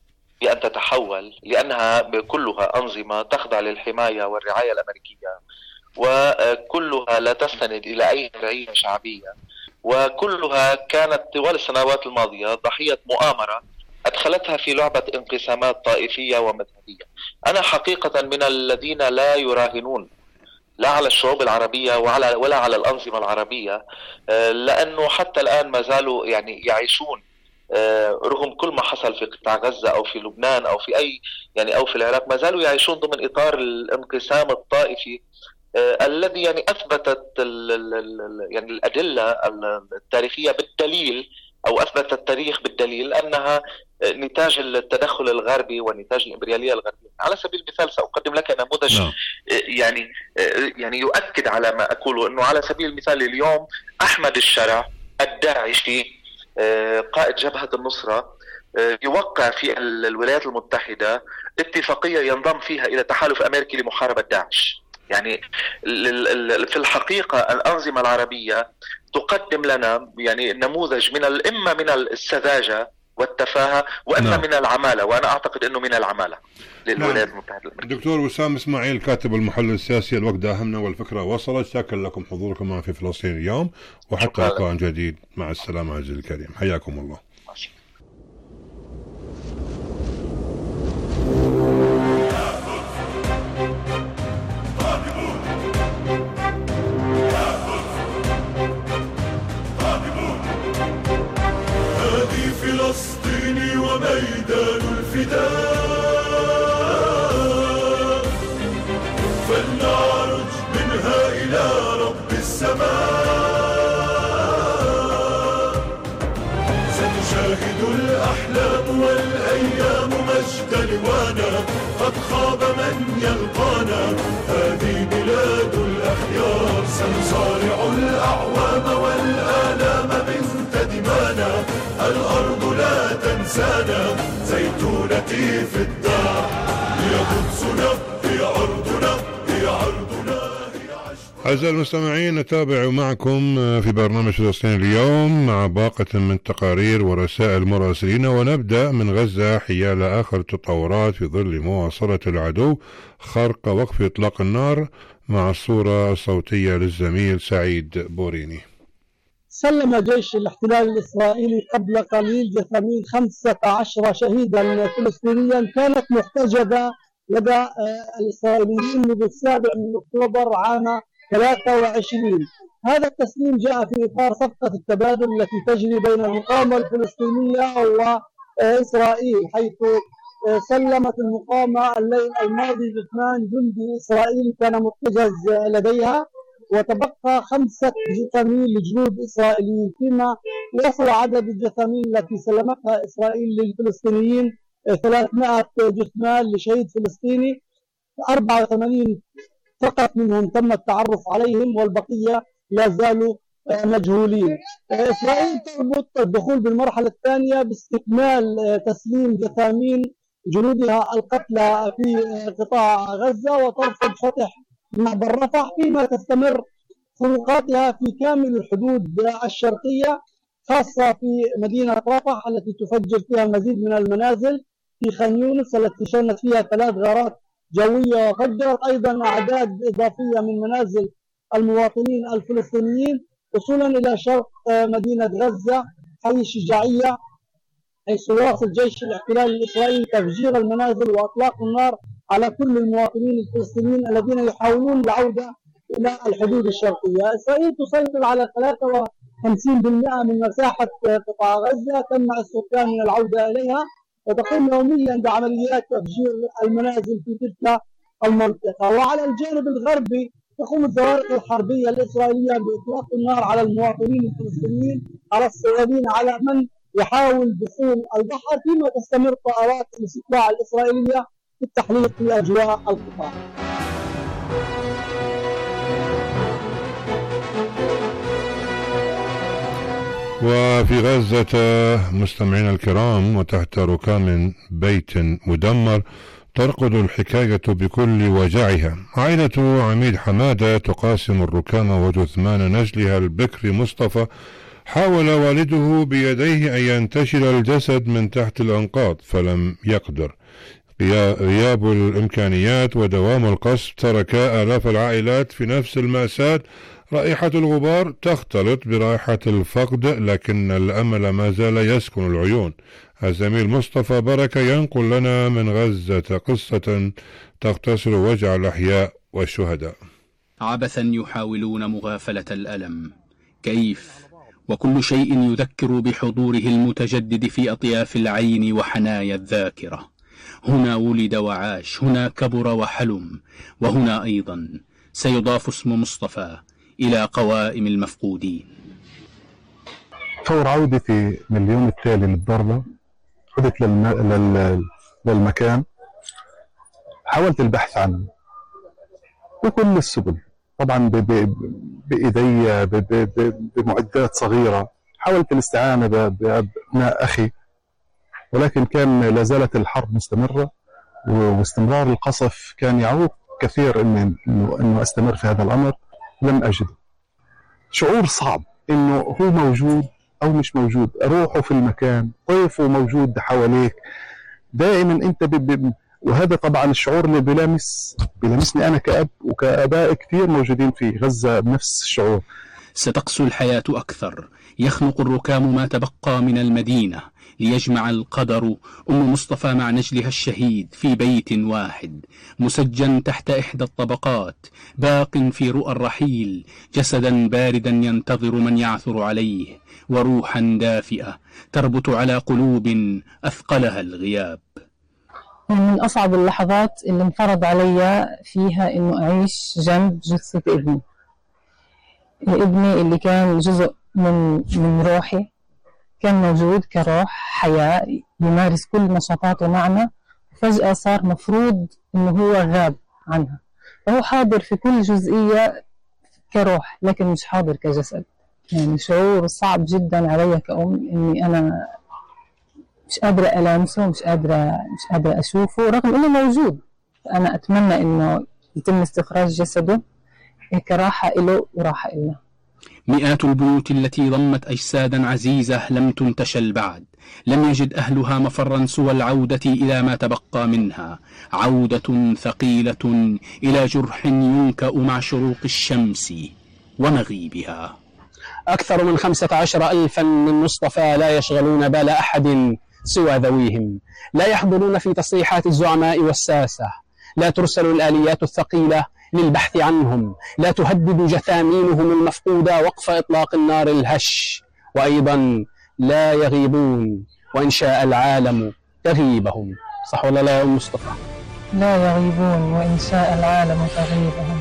بأن تتحول، لأنها كلها أنظمة تخضع للحماية والرعاية الأمريكية، وكلها لا تستند إلى أي رعاية شعبية، وكلها كانت طوال السنوات الماضية ضحية مؤامرة أدخلتها في لعبة انقسامات طائفية ومذهبية. أنا حقيقة من الذين لا يراهنون لا على الشعوب العربية ولا على الأنظمة العربية، لأنه حتى الآن ما زالوا يعني يعيشون رغم كل ما حصل في قطاع غزة أو في لبنان أو في أي يعني أو في العراق، ما زالوا يعيشون ضمن إطار الانقسام الطائفي الذي يعني أثبتت يعني الأدلة التاريخية بالدليل، أو أثبت التاريخ بالدليل أنها نتاج التدخل الغربي ونتاج الإمبريالية الغربية. على سبيل المثال سأقدم لك نموذج يعني يؤكد على ما أقوله، أنه على سبيل المثال اليوم أحمد الشرع الداعشي قائد جبهة النصرة يوقع في الولايات المتحدة اتفاقية ينضم فيها إلى تحالف أمريكي لمحاربة داعش. يعني في الحقيقة الأنظمة العربية تقدم لنا يعني نموذج إما من السذاجة والتفاهة وإما من العمالة، وأنا أعتقد أنه من العمالة للولايات المتحدة الأمريكية. دكتور وسام إسماعيل كاتب المحلل السياسي، الوقت داهمنا والفكرة وصلت. شكرا لكم حضوركم معنا في فلسطين اليوم، وحتى لقاء جديد. مع السلامة عزيزي الكريم، حياكم الله. فلسطين وميدان الفداء، فلنعرج منها إلى رب السماء. ستشاهد الأحلام والأيام مجد لوانا، قد خاب من يلقانا، هذه بلاد الأخيار. سنصارع الأعوام والآلام بنت دمانا، الأرض لا تنسانا، زيتونتي في الدار. هي قدسنا، هي أرضنا، هي عرضنا، هي عشقنا. أعزائي المستمعين، نتابع معكم في برنامج فلسطين اليوم مع باقة من تقارير ورسائل مراسلين، ونبدأ من غزة حيال آخر التطورات في ظل مواصلة العدو خرق وقف إطلاق النار، مع الصورة الصوتية للزميل سعيد بوريني. سلم جيش الاحتلال الإسرائيلي قبل قليل جثامين 15 شهيدا فلسطينيا كانت محتجبة لدى الإسرائيليين منذ 7 أكتوبر عام 23. هذا التسليم جاء في إطار صفقة التبادل التي تجري بين المقاومة الفلسطينية وإسرائيل، حيث سلمت المقاومة الليل الماضي جثمان جندي إسرائيلي كان محتجز لديها، وتبقى 5 جثامين لجنود إسرائيليين، فيما يصل عدد الجثامين التي سلمتها إسرائيل للفلسطينيين 300 جثمان لشهيد فلسطيني. 84 فقط منهم تم التعرف عليهم، والبقية لا زالوا مجهولين. إسرائيل تربط الدخول بالمرحلة الثانية باستكمال تسليم جثامين جنودها القتلى في قطاع غزة، وترفض فتح معبر رفح، فيما تستمر خروقاتها في كامل الحدود الشرقية، خاصة في مدينة رفح التي تفجر فيها المزيد من المنازل، في خان يونس التي شنت فيها 3 غارات جوية، وفجرت أيضا أعداد إضافية من منازل المواطنين الفلسطينيين، وصولا إلى شرق مدينة غزة حي الشجاعية، حيث يواصل جيش الاحتلال الإسرائيلي تفجير المنازل وإطلاق النار على كل المواطنين الفلسطينيين الذين يحاولون العودة إلى الحدود الشرقية. إسرائيل تسيطر على 53% من مساحة قطاع غزة، تمنع السكان من العودة إليها، وتقوم يوميا بعمليات تفجير المنازل في تلك المنطقة. وعلى الجانب الغربي تقوم الزوارق الحربية الإسرائيلية بإطلاق النار على المواطنين الفلسطينيين على الصيادين على من يحاول دخول البحر، فيما تستمر طائرات الاستطلاع الإسرائيلية في التحليق في أجواء القطاع. وفي غزة مستمعينا الكرام، وتحت ركام بيت مدمر ترقد الحكاية بكل وجعها. عائلة عميد حمادة تقاسم الركام وجثمان نجلها البكر مصطفى حاول والده بيديه أن ينتشل الجسد من تحت الأنقاض فلم يقدر. غياب الإمكانيات ودوام القصف ترك آلاف العائلات في نفس المأساة. رائحة الغبار تختلط برائحة الفقد، لكن الأمل ما زال يسكن العيون. الزميل مصطفى بركة ينقل لنا من غزة قصة تختصر وجع الأحياء والشهداء. عبثا يحاولون مغافلة الألم، كيف وكل شيء يذكر بحضوره المتجدد في أطياف العين وحنايا الذاكرة. هنا ولد وعاش، هنا كبر وحلم، وهنا أيضا سيضاف اسم مصطفى إلى قوائم المفقودين. فور عودتي من اليوم التالي للضربة عدت للمكان، حاولت البحث عنه بكل السبل، طبعا بإيدي بمعدات صغيرة. حاولت الاستعانة بأبناء أخي، ولكن كان لازالت الحرب مستمرة، واستمرار القصف كان يعوق كثير إنه أستمر في هذا الأمر. لم أجد شعور صعب إنه هو موجود أو مش موجود، أروحه في المكان، طيفه موجود حواليك دائما أنت وهذا طبعا الشعور اللي بيلمسني أنا كأب وكأباء كثير موجودين في غزة بنفس الشعور. ستقسو الحياة أكثر، يخنق الركام ما تبقى من المدينة ليجمع القدر أم مصطفى مع نجلها الشهيد في بيت واحد، مسجن تحت إحدى الطبقات، باق في رؤى الرحيل، جسدا باردا ينتظر من يعثر عليه، وروحا دافئة تربط على قلوب أثقلها الغياب. من أصعب اللحظات اللي انفرض علي فيها إنه أعيش جنب جثة ابني اللي كان جزء من روحي، كان موجود كروح حياة يمارس كل نشاطاته معنا، فجأة صار مفروض إنه هو غاب عنها، فهو حاضر في كل جزئية كروح لكن مش حاضر كجسد. يعني شعور صعب جدا علي كأم إني أنا مش قادرة ألامسه، مش قادرة أشوفه رغم إنه موجود. أنا أتمنى إنه يتم استخراج جسده كراحة إله وراحة إلنا. مئات البيوت التي ضمت أجسادا عزيزة لم تنتشل بعد، لم يجد أهلها مفرا سوى العودة إلى ما تبقى منها، عودة ثقيلة إلى جرح ينكأ مع شروق الشمس ومغيبها. أكثر من 15,000 من مصطفى لا يشغلون بال أحد سوى ذويهم، لا يحضرون في تصريحات الزعماء والساسة، لا ترسل الآليات الثقيلة للبحث عنهم، لا تهدد جثامينهم المفقودة وقف إطلاق النار الهش، وأيضا لا يغيبون وإن شاء العالم تغيبهم. صح ولا لا يا أم مصطفى؟ لا يغيبون وإن شاء العالم تغيبهم.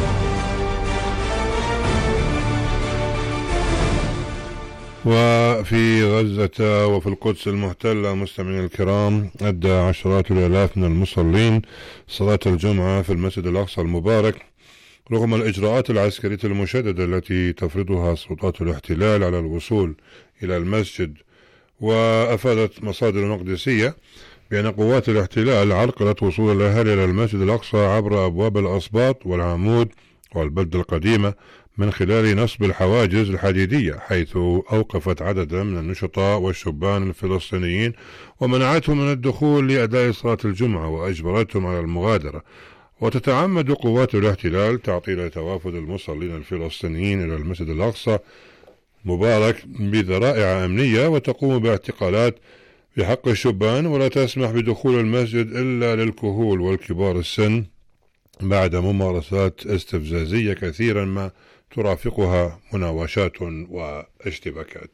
وفي غزة وفي القدس المحتلة مستمعينا الكرام، أدى عشرات الآلاف من المصلين صلاة الجمعة في المسجد الأقصى المبارك رغم الإجراءات العسكرية المشددة التي تفرضها سلطات الاحتلال على الوصول إلى المسجد. وأفادت مصادر مقدسية بأن قوات الاحتلال عرقلت وصول الأهالي إلى المسجد الأقصى عبر أبواب الأسباط والعمود والبلدة القديمة من خلال نصب الحواجز الحديدية، حيث أوقفت عددا من النشطاء والشبان الفلسطينيين ومنعتهم من الدخول لأداء صلاة الجمعة وأجبرتهم على المغادرة. وتتعمد قوات الاحتلال تعطيل توافد المصلين الفلسطينيين إلى المسجد الأقصى مبارك بذرائع أمنية، وتقوم باعتقالات بحق الشبان، ولا تسمح بدخول المسجد إلا للكهول والكبار السن بعد ممارسات استفزازية كثيرا ما ترافقها مناوشات واشتباكات.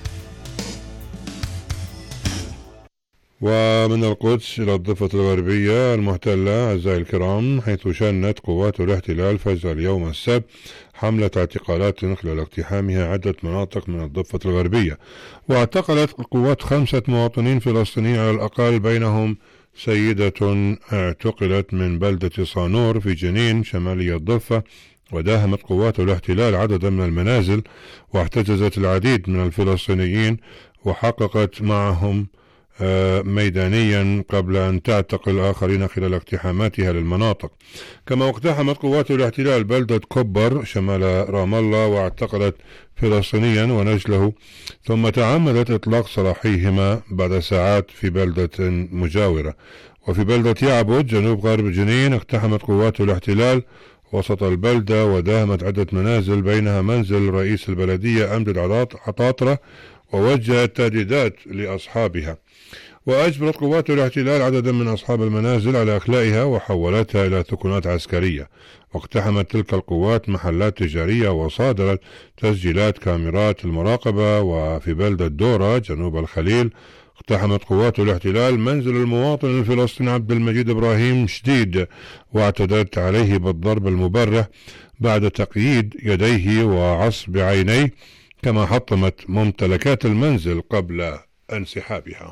ومن القدس إلى الضفة الغربية المحتلة أعزائي الكرام، حيث شنت قوات الاحتلال فجر اليوم السبت حملة اعتقالات خلال اقتحامها عدة مناطق من الضفة الغربية، واعتقلت القوات 5 مواطنين فلسطينيين على الأقل، بينهم سيدة اعتقلت من بلدة صانور في جنين شمالي الضفة. وداهمت قوات الاحتلال عددا من المنازل واحتجزت العديد من الفلسطينيين وحققت معهم ميدانيا قبل أن تعتقل الآخرين خلال اقتحاماتها للمناطق. كما اقتحمت قوات الاحتلال بلدة كوبر شمال رام الله واعتقلت فلسطينيا ونجله، ثم تعمدت إطلاق سراحيهما بعد ساعات في بلدة مجاورة. وفي بلدة يعبد جنوب غرب جنين اقتحمت قوات الاحتلال وسط البلدة وداهمت عدة منازل، بينها منزل رئيس البلدية أمجد عطاطرة، ووجهت تهديدات لأصحابها. وأجبرت قوات الاحتلال عددا من أصحاب المنازل على إخلائها وحولتها إلى ثكنات عسكرية. واقتحمت تلك القوات محلات تجارية وصادرت تسجيلات كاميرات المراقبة. وفي بلدة دورة جنوب الخليل اقتحمت قوات الاحتلال منزل المواطن الفلسطيني عبد المجيد إبراهيم شديد واعتدت عليه بالضرب المبرح بعد تقييد يديه وعصب عينيه، كما حطمت ممتلكات المنزل قبل انسحابها.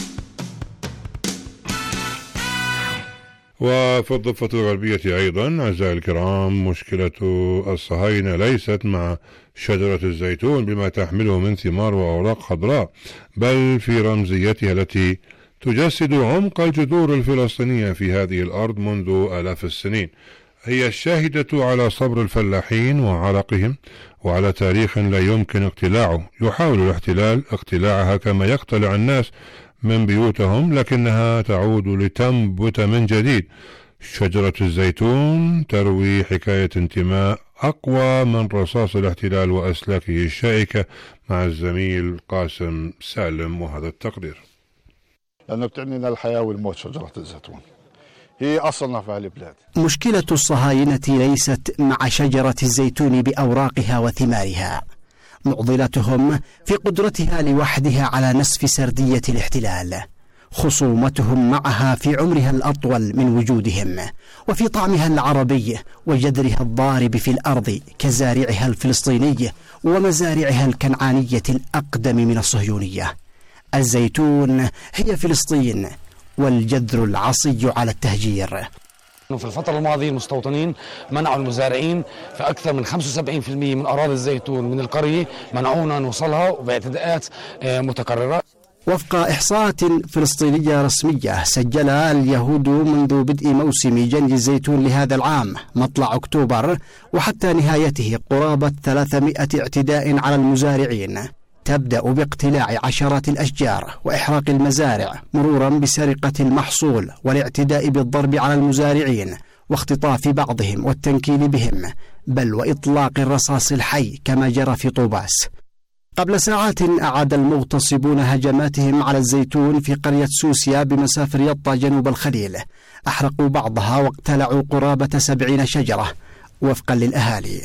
وفي الضفة الغربية أيضا أعزائي الكرام مشكلة الصهاينة ليست مع شجرة الزيتون بما تحمله من ثمار وأوراق خضراء، بل في رمزيتها التي تجسد عمق الجذور الفلسطينية في هذه الأرض منذ آلاف السنين. هي الشاهدة على صبر الفلاحين وعرقهم وعلى تاريخ لا يمكن اقتلاعه. يحاول الاحتلال اقتلاعها كما يقتلع الناس من بيوتهم، لكنها تعود لتنبت من جديد. شجرة الزيتون تروي حكاية انتماء أقوى من رصاص الاحتلال وأسلاكه الشائكة، مع الزميل قاسم سالم وهذا التقرير. لأنه بتعني لنا الحياة والموت شجرة الزيتون، هي أصلنا في هالبلاد. مشكلة الصهاينة ليست مع شجرة الزيتون بأوراقها وثمارها، معضلتهم في قدرتها لوحدها على نسف سردية الاحتلال. خصومتهم معها في عمرها الأطول من وجودهم، وفي طعمها العربي وجذرها الضارب في الأرض كزارعها الفلسطيني ومزارعها الكنعانية الأقدم من الصهيونية. الزيتون هي فلسطين والجذر العصي على التهجير. في الفترة الماضية المستوطنين منعوا المزارعين في أكثر من 75% من أراضي الزيتون من القرية، منعونا نوصلها باعتداءات متكررة. وفق إحصاءات فلسطينية رسمية سجلها اليهود منذ بدء موسم جني الزيتون لهذا العام مطلع أكتوبر وحتى نهايته قرابة 300 اعتداء على المزارعين، تبدأ باقتلاع عشرات الأشجار وإحراق المزارع، مرورا بسرقة المحصول والاعتداء بالضرب على المزارعين واختطاف بعضهم والتنكيل بهم، بل وإطلاق الرصاص الحي كما جرى في طوباس. قبل ساعات أعاد المغتصبون هجماتهم على الزيتون في قرية سوسيا بمسافة يطا جنوب الخليل، أحرقوا بعضها واقتلعوا قرابة 70 شجرة وفقا للأهالي.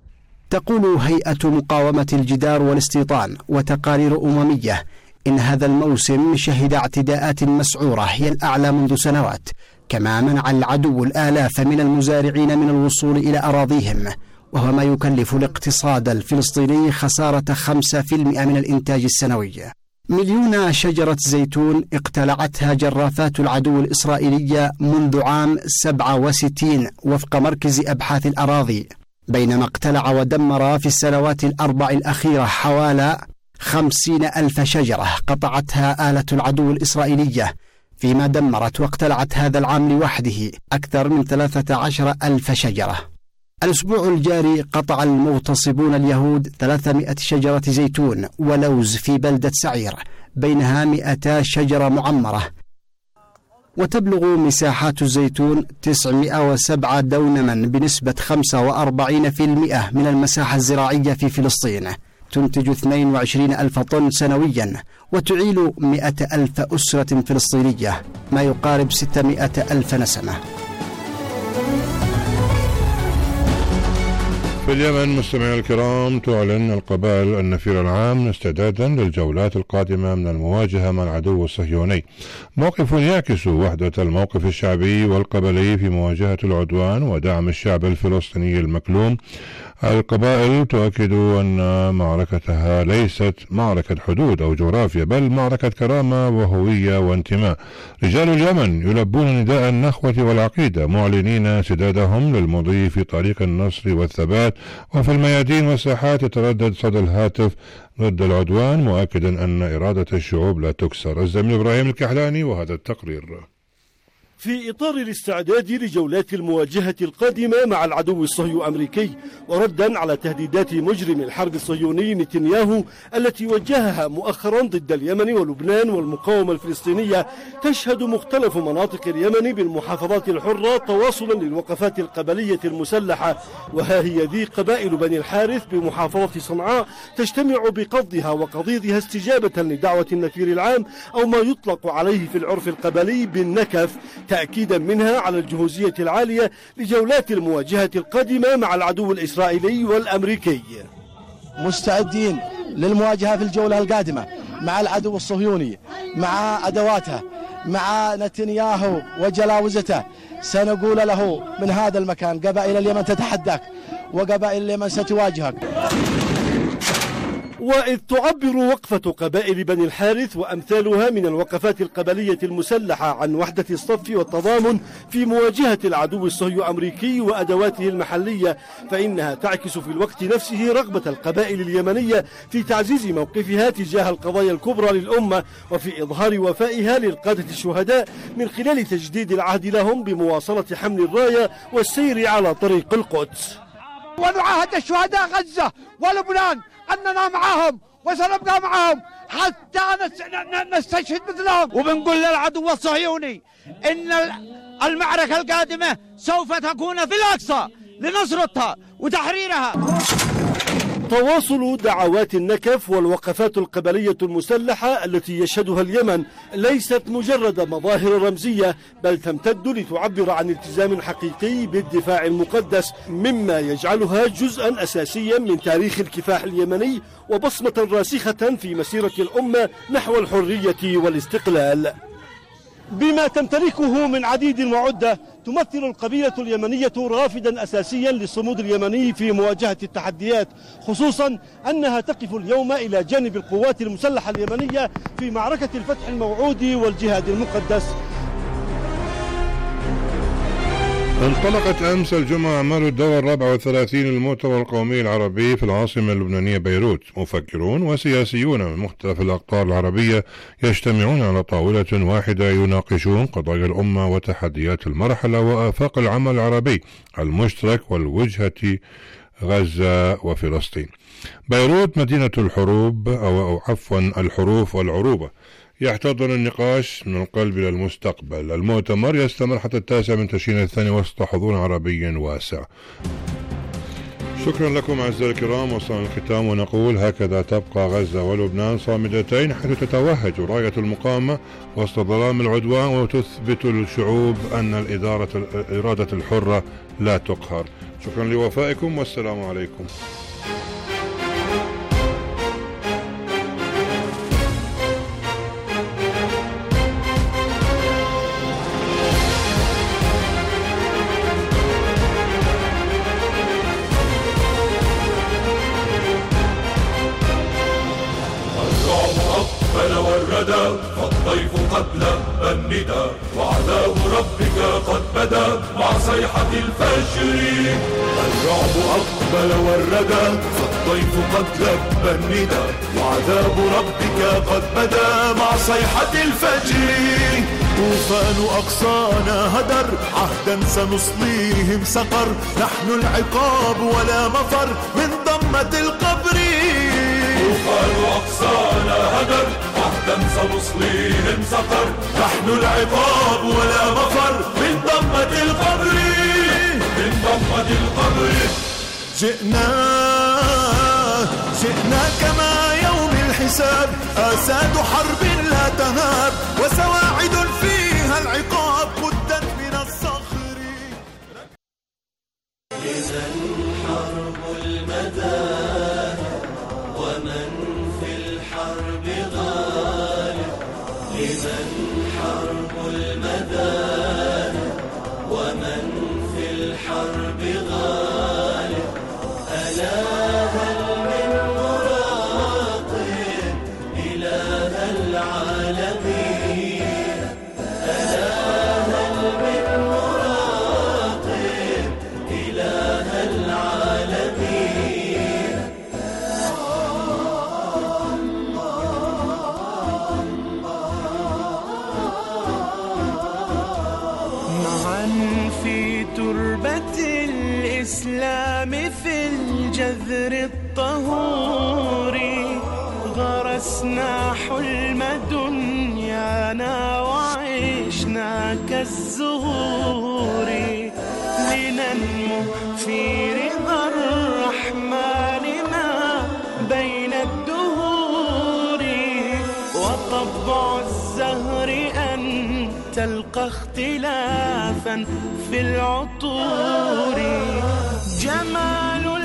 تقول هيئة مقاومة الجدار والاستيطان وتقارير أممية إن هذا الموسم شهد اعتداءات مسعورة هي الأعلى منذ سنوات، كما منع العدو الآلاف من المزارعين من الوصول إلى أراضيهم، وهو ما يكلف الاقتصاد الفلسطيني خسارة 5% من الإنتاج السنوي. مليون شجرة زيتون اقتلعتها جرافات العدو الإسرائيلية منذ عام 67 وفق مركز أبحاث الأراضي، بينما اقتلع ودمر في السنوات الأربع الأخيرة حوالي 50,000 شجرة قطعتها آلة العدو الإسرائيلية، فيما دمرت واقتلعت هذا العام لوحده أكثر من 13,000 شجرة. الأسبوع الجاري قطع المغتصبون اليهود 300 شجرة زيتون ولوز في بلدة سعير، بينها 200 شجرة معمرة، وتبلغ مساحات الزيتون 907 دونما بنسبة 45% من المساحة الزراعية في فلسطين، تنتج 22,000 طن سنويا وتعيل 100,000 أسرة فلسطينية، ما يقارب 600,000 نسمة. في اليمن مستمعي الكرام تعلن القبائل النفير العام استعدادا للجولات القادمة من المواجهة مع العدو الصهيوني، موقف يعكس وحدة الموقف الشعبي والقبلي في مواجهة العدوان ودعم الشعب الفلسطيني المكلوم. القبائل تؤكد أن معركتها ليست معركة حدود أو جغرافيا، بل معركة كرامة وهوية وانتماء. رجال اليمن يلبون نداء النخوة والعقيدة، معلنين سدادهم للمضي في طريق النصر والثبات وفي الميادين والساحات يتردد صدى الهاتف ضد العدوان، مؤكدا أن إرادة الشعوب لا تكسر. الزميل إبراهيم الكحلاني وهذا التقرير. في إطار الاستعداد لجولات المواجهة القادمة مع العدو الصهيوني الأمريكي، وردا على تهديدات مجرم الحرب الصهيوني نتنياهو التي وجهها مؤخرا ضد اليمن ولبنان والمقاومة الفلسطينية، تشهد مختلف مناطق اليمن بالمحافظات الحرة تواصلا للوقفات القبلية المسلحة. وها هي ذي قبائل بني الحارث بمحافظة صنعاء تجتمع بقضها وقضيضها استجابة لدعوة النفير العام، أو ما يطلق عليه في العرف القبلي بالنكف، تأكيدا منها على الجهوزية العالية لجولات المواجهة القادمة مع العدو الإسرائيلي والأمريكي. مستعدين للمواجهة في الجولة القادمة مع العدو الصهيوني، مع أدواتها، مع نتنياهو وجلاوزته. سنقول له من هذا المكان: قبائل اليمن تتحداك وقبائل اليمن ستواجهك. وإذ تعبر وقفة قبائل بني الحارث وأمثالها من الوقفات القبلية المسلحة عن وحدة الصف والتضامن في مواجهة العدو الصهيوني الأمريكي وأدواته المحلية، فإنها تعكس في الوقت نفسه رغبة القبائل اليمنية في تعزيز موقفها تجاه القضايا الكبرى للأمة، وفي إظهار وفائها للقادة الشهداء من خلال تجديد العهد لهم بمواصلة حمل الراية والسير على طريق القدس. ونعاهد الشهداء غزة ولبنان أننا معهم وسنبقى معهم حتى نستشهد مثلهم. وبنقول للعدو الصهيوني إن المعركة القادمة سوف تكون في الأقصى لنصرتها وتحريرها. تواصل دعوات النكف والوقفات القبلية المسلحة التي يشهدها اليمن ليست مجرد مظاهر رمزية، بل تمتد لتعبر عن التزام حقيقي بالدفاع المقدس، مما يجعلها جزءا أساسيا من تاريخ الكفاح اليمني وبصمة راسخة في مسيرة الأمة نحو الحرية والاستقلال. بما تمتلكه من عديد وعدة، تمثل القبيلة اليمنية رافدا أساسيا للصمود اليمني في مواجهة التحديات، خصوصا أنها تقف اليوم إلى جانب القوات المسلحة اليمنية في معركة الفتح الموعود والجهاد المقدس. انطلقت أمس الجمعة أعمال الدورة 34 للمؤتمر القومي العربي في العاصمة اللبنانية بيروت. مفكرون وسياسيون من مختلف الأقطار العربية يجتمعون على طاولة واحدة يناقشون قضايا الأمة وتحديات المرحلة وآفاق العمل العربي المشترك والوجهة غزة وفلسطين. بيروت مدينة الحروب أو عفوا الحروف والعروبة، يحتضن النقاش من القلب إلى المستقبل. المؤتمر يستمر حتى 9 من تشرين الثاني وسط حضور عربي واسع. شكرا لكم أعزائي الكرام، وصلنا الختام ونقول هكذا تبقى غزة ولبنان صامدتين حيث تتوهج راية المقاومة وسط ظلام العدوان، وتثبت الشعوب أن الإرادة الحرة لا تقهر. شكرا لوفائكم والسلام عليكم. فالضيف قبل الندى وعذاب ربك قد بدا مع صيحة الفجر. الرعب أقبل والردى فالضيف قد لبى الندى وعذاب ربك قد بدا مع صيحة الفجر. طوفان أقصانا هدر عهدا سنصليهم سقر، نحن العقاب ولا مفر من ضمة القبر. طوفان أقصانا هدر عهدا سنصليهم سقر، نحن العقاب ولا مفر من ضمة القبر. من ضمة القبر جئنا كما يوم الحساب، آساد حرب لا تهاب وسواعد فيها العقاب قدت من الصخر. إذا الحرب المدى ومن في الحرب غالب، إذا الحرب المدى ومن في الحرب غالب. ألا هل من مراقب إله العالمين، ألا هل من مراقب إله العالمين. معا في تربة الإسلام في الجذر الطهور غرسنا حلم دنيانا وعشنا كالزهور لننمو في رضا الرحمن ما بين الدهور وطبع الزهر أن تلقى اختلافا في العطور جمال